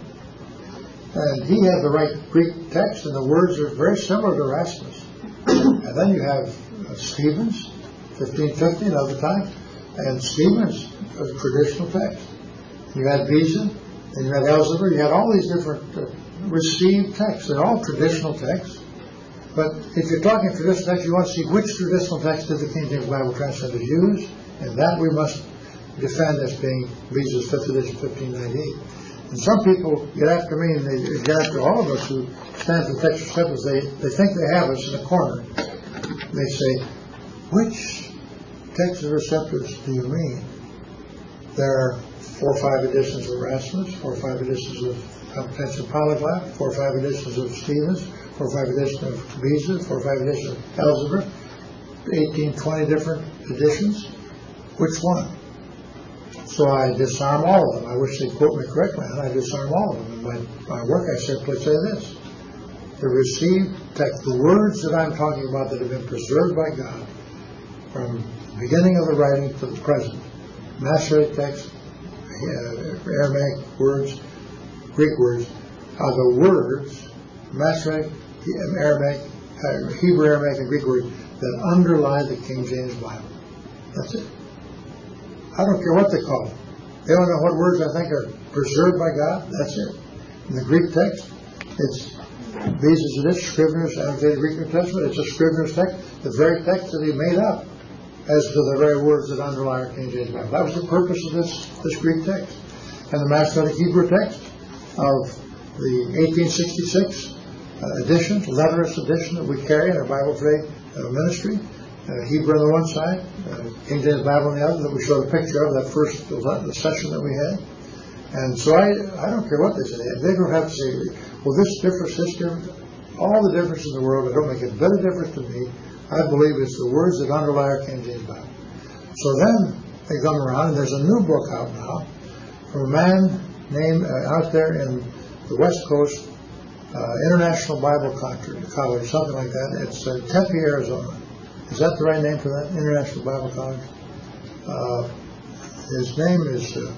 And he had the right Greek text, and the words are very similar to Erasmus. And then you have uh, Stevens, fifteen fifty, another time, and Stevens, a traditional text. You had Beza, and you had Elzevir, you had all these different uh, received texts. They're all traditional texts. But if you're talking traditional text, you want to see which traditional text did the King James Bible translators use, and that we must defend as being Beza's fifth edition, fifteen ninety-eight. And some people get after me, and they get after all of us who stand for Textus Receptus. They, they think they have us in a corner. They say, which Textus Receptus do you mean? There are four or five editions of Erasmus, four or five editions of Complutensian Polyglot, four or five editions of Stevens, four or five editions of Beza, four or five editions of Elzevir, eighteen, twenty different editions. Which one? So I disarm all of them. I wish they'd quote me correctly, and I disarm all of them. In my, my work, I simply say this. The received text, the words that I'm talking about that have been preserved by God from the beginning of the writing to the present, Masoretic text, uh, Aramaic words, Greek words, are the words, Masoretic, Aramaic, uh, Hebrew, Aramaic, and Greek words that underlie the King James Bible. That's it. I don't care what they call it. They don't know what words I think are preserved by God. That's it. In the Greek text, it's Beza's edition, Scrivener's annotated Greek New Testament. It's a Scrivener's text, the very text that he made up as to the very words that underlie our King James Bible. That was the purpose of this, this Greek text. And the Masoretic Hebrew text of the eighteen sixty-six uh, edition, letterless edition that we carry in our Bible Today uh, ministry. Uh, Hebrew on the one side, uh, King James Bible on the other, that we showed a picture of that first the session that we had. And so I I don't care what they say. They don't have to say, well, this difference, this difference. All the difference in the world, it don't make a bit of difference to me. I believe it's the words that underlie our King James Bible. So then they come around, and there's a new book out now from a man named uh, out there in the West Coast uh, International Bible College, something like that. It's uh, Tempe, Arizona. Is that the right name for that? International Bible College? Uh, his name is uh,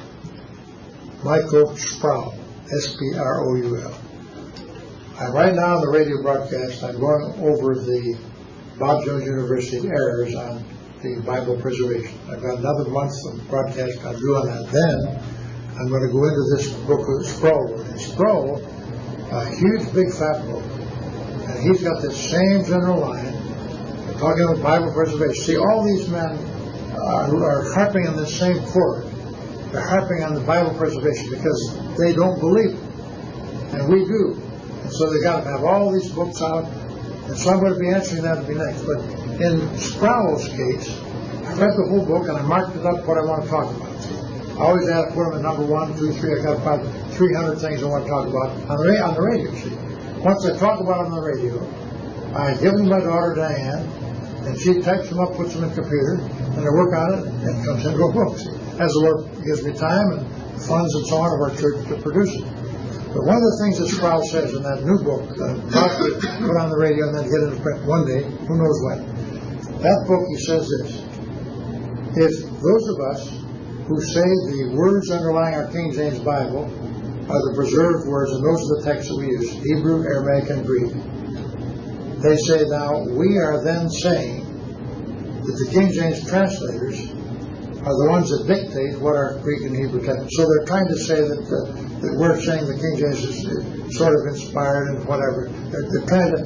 Michael Sproul, S P R O U L. And right now on the radio broadcast, I'm going over the Bob Jones University errors on the Bible preservation. I've got another month of broadcast I'll do on that. Then I'm going to go into this book of Sproul. And Sproul, a huge, big, fat book, and he's got the same general line, talking about Bible preservation. See, all these men are, are harping on the same chord. They're harping on the Bible preservation because they don't believe it, and we do. And so they got to have all these books out, and so I'm going to be answering that to be next. But in Sproul's case, I read the whole book and I marked it up what I want to talk about. I always had to put them at number one, two, three. I got about three hundred things I want to talk about on the, on the radio. See, once I talk about it on the radio, I give them to my daughter Diane, and she types them up, puts them in the computer, and I work on it, and it comes into a book. See, as the Lord gives me time and funds and so on of our church to produce it. But one of the things that Sproul says in that new book that I'm about to put on the radio and then get into print one day, who knows when, that book, he says this: if those of us who say the words underlying our King James Bible are the preserved words, and those are the texts that we use, Hebrew, Aramaic, and Greek, they say now, we are then saying that the King James translators are the ones that dictate what our Greek and Hebrew text. So they're trying to say that, uh, that we're saying the King James is sort of inspired and whatever. They're, they're trying to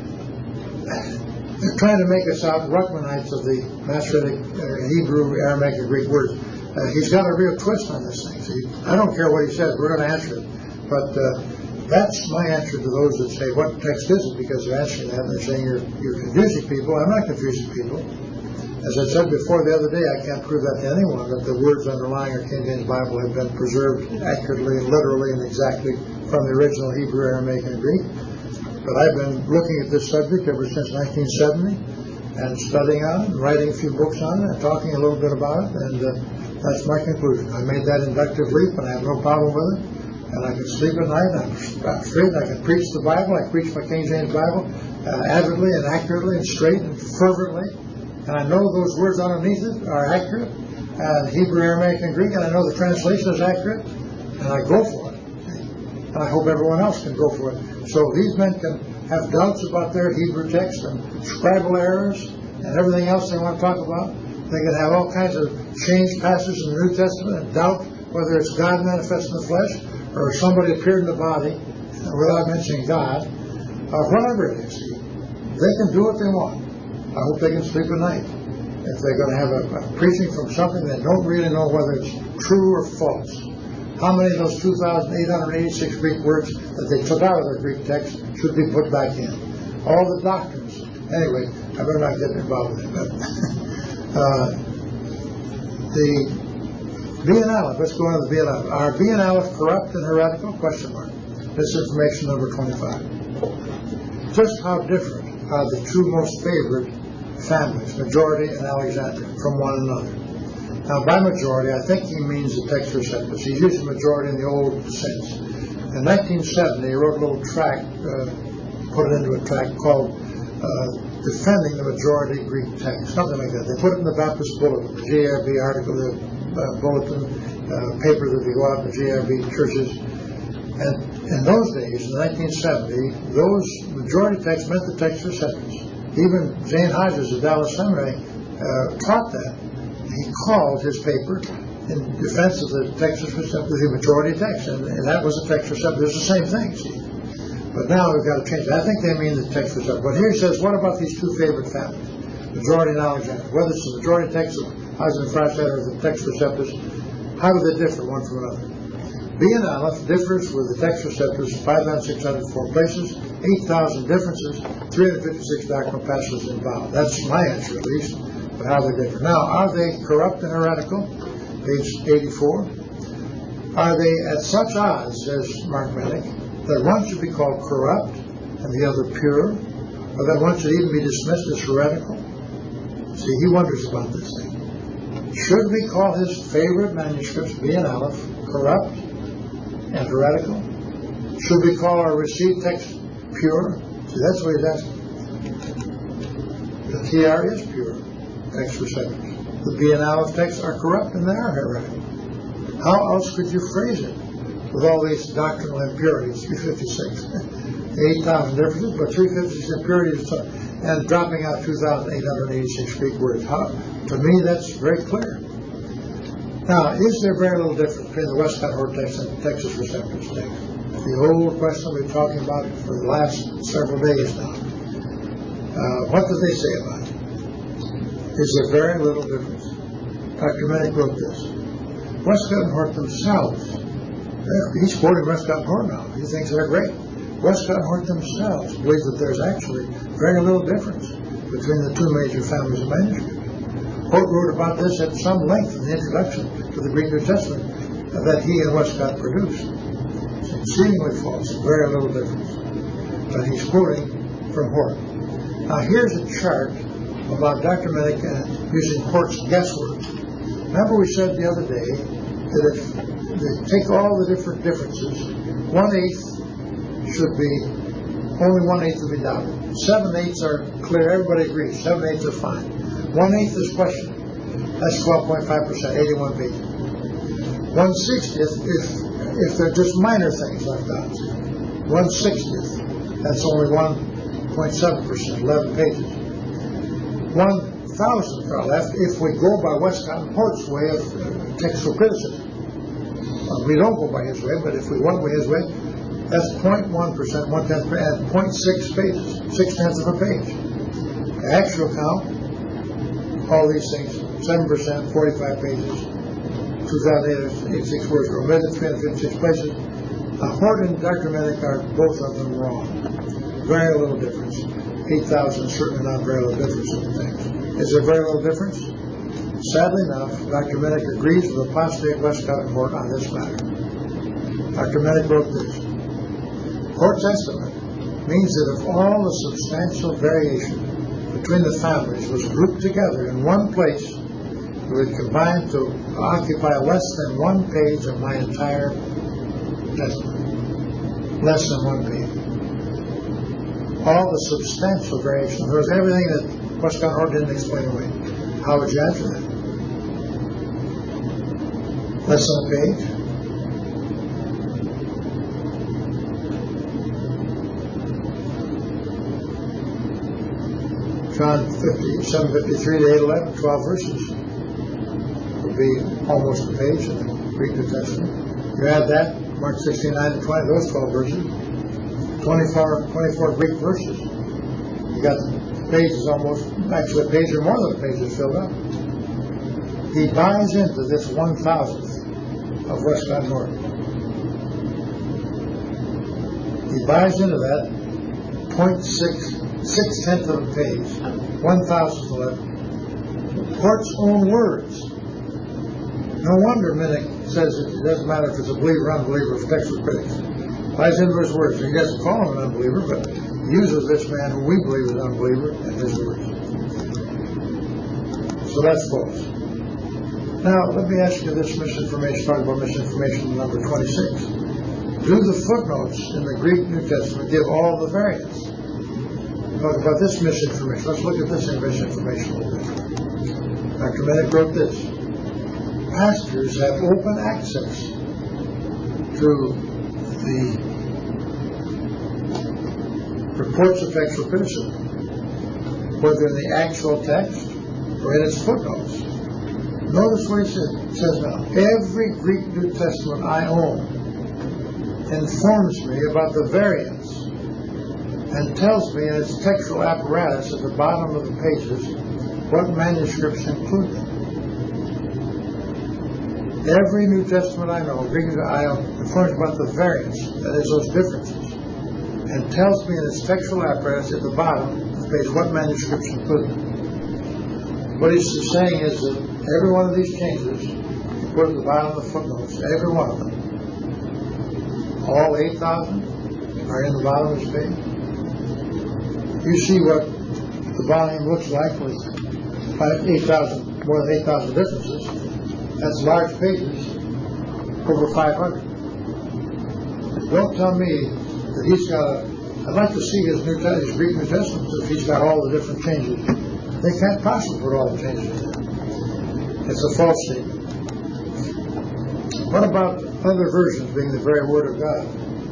they're trying to make us out Ruckmanites of the Masoretic uh, Hebrew, Aramaic, and Greek words. Uh, he's got a real twist on this thing. See, I don't care what he says. We're going to answer it. But uh, that's my answer to those that say, what text is it? Because they're answering that and they're saying you're, you're confusing people. I'm not confusing people. As I said before the other day, I can't prove that to anyone, that the words underlying our King James Bible have been preserved accurately and literally and exactly from the original Hebrew, Aramaic, and Greek. But I've been looking at this subject ever since nineteen seventy and studying on it and writing a few books on it and talking a little bit about it, and uh, that's my conclusion. I made that inductive leap and I have no problem with it, and I can sleep at night, I'm straight, I can preach the Bible, I preach my King James Bible uh, avidly and accurately and straight and fervently. And I know those words underneath it are accurate, and Hebrew, Aramaic, and Greek, and I know the translation is accurate, and I go for it. And I hope everyone else can go for it. So these men can have doubts about their Hebrew text and scribal errors and everything else they want to talk about. They can have all kinds of changed passages in the New Testament and doubt whether it's God manifest in the flesh or somebody appeared in the body without mentioning God, or whatever it is. They can do what they want. I hope they can sleep at night. If they're going to have a, a preaching from something they don't really know whether it's true or false. How many of those two thousand eight hundred eighty-six Greek words that they took out of their Greek text should be put back in? All the doctrines. Anyway, I better not get involved with it. But uh, the B and Aleph, let's go on to the B and Aleph. Are B and Aleph corrupt and heretical? Question mark. This is information number twenty-five. Just how different are the two most favored families, majority and Alexandria, from one another? Now, by majority, I think he means the text receptors. He used majority in the old sense. In nineteen seventy, he wrote a little tract, uh, put it into a tract called uh, Defending the Majority Greek Text, something like that. They put it in the Baptist Bulletin, the J R B article, the uh, bulletin, uh, paper that they go out in the J R B churches. And in those days, in nineteen seventy, those majority texts meant the text receptors. Even Zane Hodges of Dallas Seminary uh, taught that. He called his paper in defense of the text receptors the majority text, and, and that was the text receptor. It's the same thing, see. But now we've got to change it. I think they mean the text receptor. But here he says, what about these two favorite families, majority and Alexander? Whether it's the majority text of Hodges and Frascett or the text receptors, how do they differ one from another? B and Aleph differs with the text receptors five thousand six hundred four places, eight thousand differences, three hundred fifty-six doctrinal passages involved. That's my answer, at least, but how they differ. Now, are they corrupt and heretical? Page eighty-four. Are they at such odds, says Mark Mennick, that one should be called corrupt and the other pure, or that one should even be dismissed as heretical? See, he wonders about this thing. Should we call his favorite manuscripts, B and Aleph, corrupt and heretical? Should we call our receipt text pure? See, that's what he's asking. The T R is pure text receptors. The B and Aleph texts are corrupt and they are heretical. How else could you phrase it with all these doctrinal impurities? three fifty-six, eight thousand differences, but three fifty-six impurities and dropping out two thousand eight hundred eighty-six Greek words. How, to me, that's very clear. Now, is there very little difference between the Westcott Hort text and the Texas Receptors text? The old question we've been talking about for the last several days now. Uh, what do they say about it? Is there very little difference? Doctor Minnick wrote this. Westcott and Hort themselves, he's quoting Westcott and Hort now. He thinks they're great. Westcott and Hort themselves believe that there's actually very little difference between the two major families of manuscripts. Hort wrote about this at some length in the introduction to the Greek New Testament that he and Westcott produced. It's seemingly false, very little difference. But he's quoting from Hort. Now here's a chart about Doctor Minnick uh, using Hort's guesswork. Remember we said the other day that if they take all the different differences, one-eighth should be, only one-eighth will be doubted. Seven-eighths are clear, everybody agrees, seven-eighths are fine. One-eighth is questioned. That's twelve point five percent, eighty-one pages. One-sixtieth, if, if they're just minor things left out. One-sixtieth, that's only one point seven percent, eleven pages. One thousandth are left if we go by Westcott and Hort's way of uh, textual criticism. Well, we don't go by his way, but if we went by his way, that's zero point one percent, one-tenth, and zero point six pages, six-tenths of a page. The actual count, all these things, seven percent, forty-five pages, two thousand eight hundred eighty-six words were omitted, three hundred fifty-six places. Now, Hort and Doctor Minnick are both of them wrong. Very little difference. eight thousand is certainly not very little difference in the text. Is there very little difference? Sadly enough, Doctor Minnick agrees with apostate Westcott and Hort on this matter. Doctor Minnick wrote this. Hort's estimate means that if all the substantial variation between the families was grouped together in one place, it would combine to occupy less than one page of my entire testament. Less than one page. All the substantial variation. There was everything that Westcott and Hort didn't explain away. How would you answer that? Less than a page? John seven fifty-three to eight eleven, twelve verses. Would be almost a page in the Greek New Testament. You add that, Mark sixteen, nine to twenty, those twelve verses. twenty-four, twenty-four Greek verses. You got the pages almost, actually a page or more than a page is filled up. He buys into this one thousandth of Westcott and Hort. He buys into that zero point six, six tenths of a page, one thousandth of it. Hort's own words. No wonder Minnick says it doesn't matter if it's a believer or unbeliever for textual critics. Buys into his words. He doesn't call him an unbeliever, but uses this man who we believe is an unbeliever in his words. So that's false. Now, let me ask you this misinformation, talk about misinformation number twenty-six. Do the footnotes in the Greek New Testament give all the variants? Talk about this misinformation. Let's look at this misinformation a little bit. Doctor Minnick wrote this. Pastors have open access to the reports of textual criticism, whether in the actual text or in its footnotes. Notice what he says, says now. Every Greek New Testament I own informs me about the variants and tells me in its textual apparatus at the bottom of the pages what manuscripts include them. Every New Testament I know, Greek I own, informs about the variants, that is, those differences, and tells me in its textual apparatus at the bottom of the page what manuscripts include them. What he's saying is that every one of these changes, put at the bottom of the footnotes, every one of them, all eight thousand are in the bottom of this page. You see what the volume looks like with eight thousand, more than eight thousand differences. That's large pages, over five hundred. Don't tell me that he's got a, I'd like to see his New Testament, his Greek New Testament, if he's got all the different changes. They can't possibly put all the changes in there. It's a false statement. What about other versions being the very Word of God?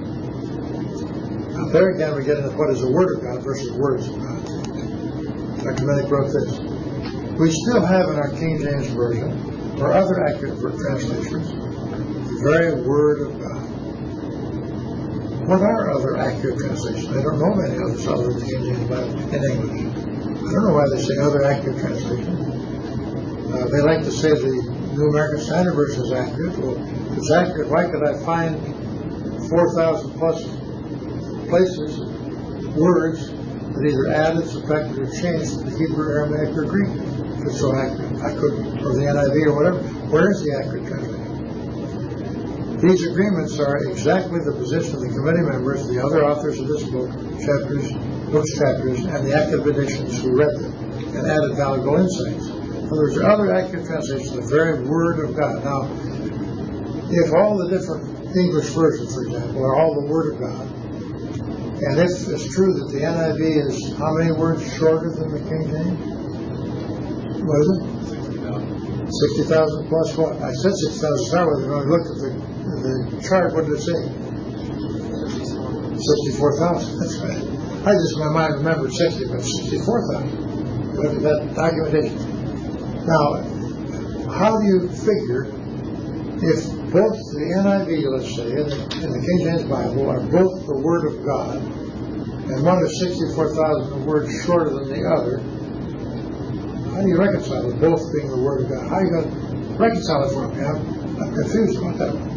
Now, there again, we get into what is the Word of God versus words of God. Doctor Minnick wrote this. We still have in our King James Version, or other accurate translations, the very Word of God. What are other accurate translations? I don't know many others other than the King James Bible in English. I don't know why they say other accurate translations. Uh, they like to say the New American Standard Version is accurate. Well, if it's accurate, why could I find four thousand plus places, words, that either added, subtracted, or changed to the Hebrew, Aramaic, or Greek? If it's so accurate. I couldn't, or the N I V or whatever. Where is the accurate translation? These agreements are exactly the position of the committee members, the other authors of this book, chapters, books, chapters, and the academicians who read them and added valuable insights. In other words, other accurate translations, the very Word of God. Now, if all the different English versions, for example, are all the Word of God, and if it's true that the N I V is how many words shorter than the King James? What is it? sixty thousand plus what? I said six thousand. Start with it. When I looked at the, the chart, what did it say? sixty-four thousand. That's right. I just, in my mind, remembered sixty, but sixty-four thousand. Look at that documentation. Now, how do you figure if both the N I V, let's say, and the, and the King James Bible are both the Word of God, and one is sixty-four thousand words shorter than the other? How do you reconcile it, both being the Word of God? How are you going to reconcile it for me? I'm, I'm confused about that one.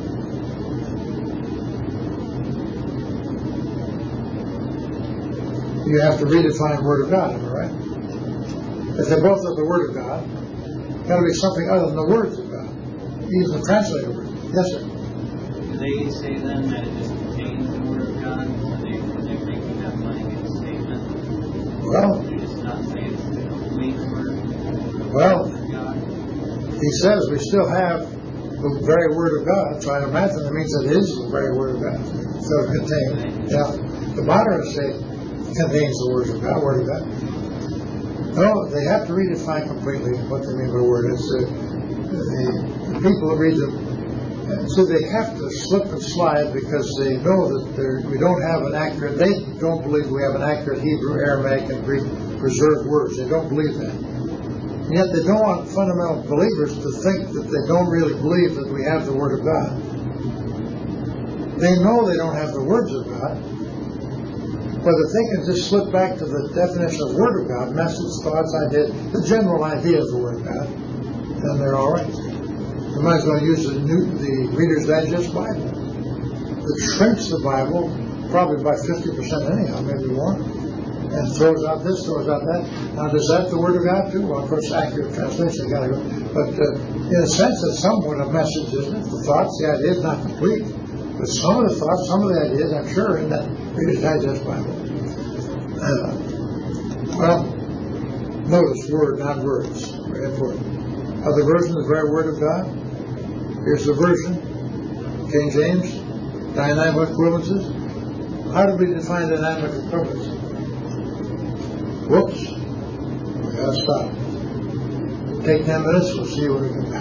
You have to redefine Word of God, am I right? If they both are the Word of God, it's got to be something other than the words of God. Even the translated words. Yes, sir. Do they say then that it just contains the Word of God? Are they, are they making that blanket statement? Well, They just not say it's the complete Word well, of God? he says we still have the very Word of God, so I imagine that means it is the very Word of God. So contained. Yeah. The moderates say contains the words of God, Word of God. No, they have to redefine completely what they mean by word. It's uh, the, the people who read them, so they have to slip and slide because they know that we don't have an accurate, they don't believe we have an accurate Hebrew, Aramaic, and Greek preserved words. They don't believe that. And yet they don't want fundamental believers to think that they don't really believe that we have the Word of God. They know they don't have the words of God, but if they can just slip back to the definition of Word of God, message, thoughts, ideas, the general idea of the Word of God, then they're all right. You might as well use the, new, the Reader's Digest Bible. It shrinks the Bible probably by fifty percent anyhow, maybe more, and throws out this, throws out that. Now, is that the Word of God too? Well, of course, accurate translation, got to go. But uh, in a sense, it's somewhat a message, isn't it? The thoughts, the ideas, not complete. But some of the thoughts, some of the ideas, I'm sure, in that Reader's Digest Bible. Uh, well, notice word, not words. Very important. Other version, the very Word of God. Here's the version. King James, dynamic equivalences. How do we define dynamic equivalency? Whoops. We gotta stop. Take ten minutes, we'll see what we can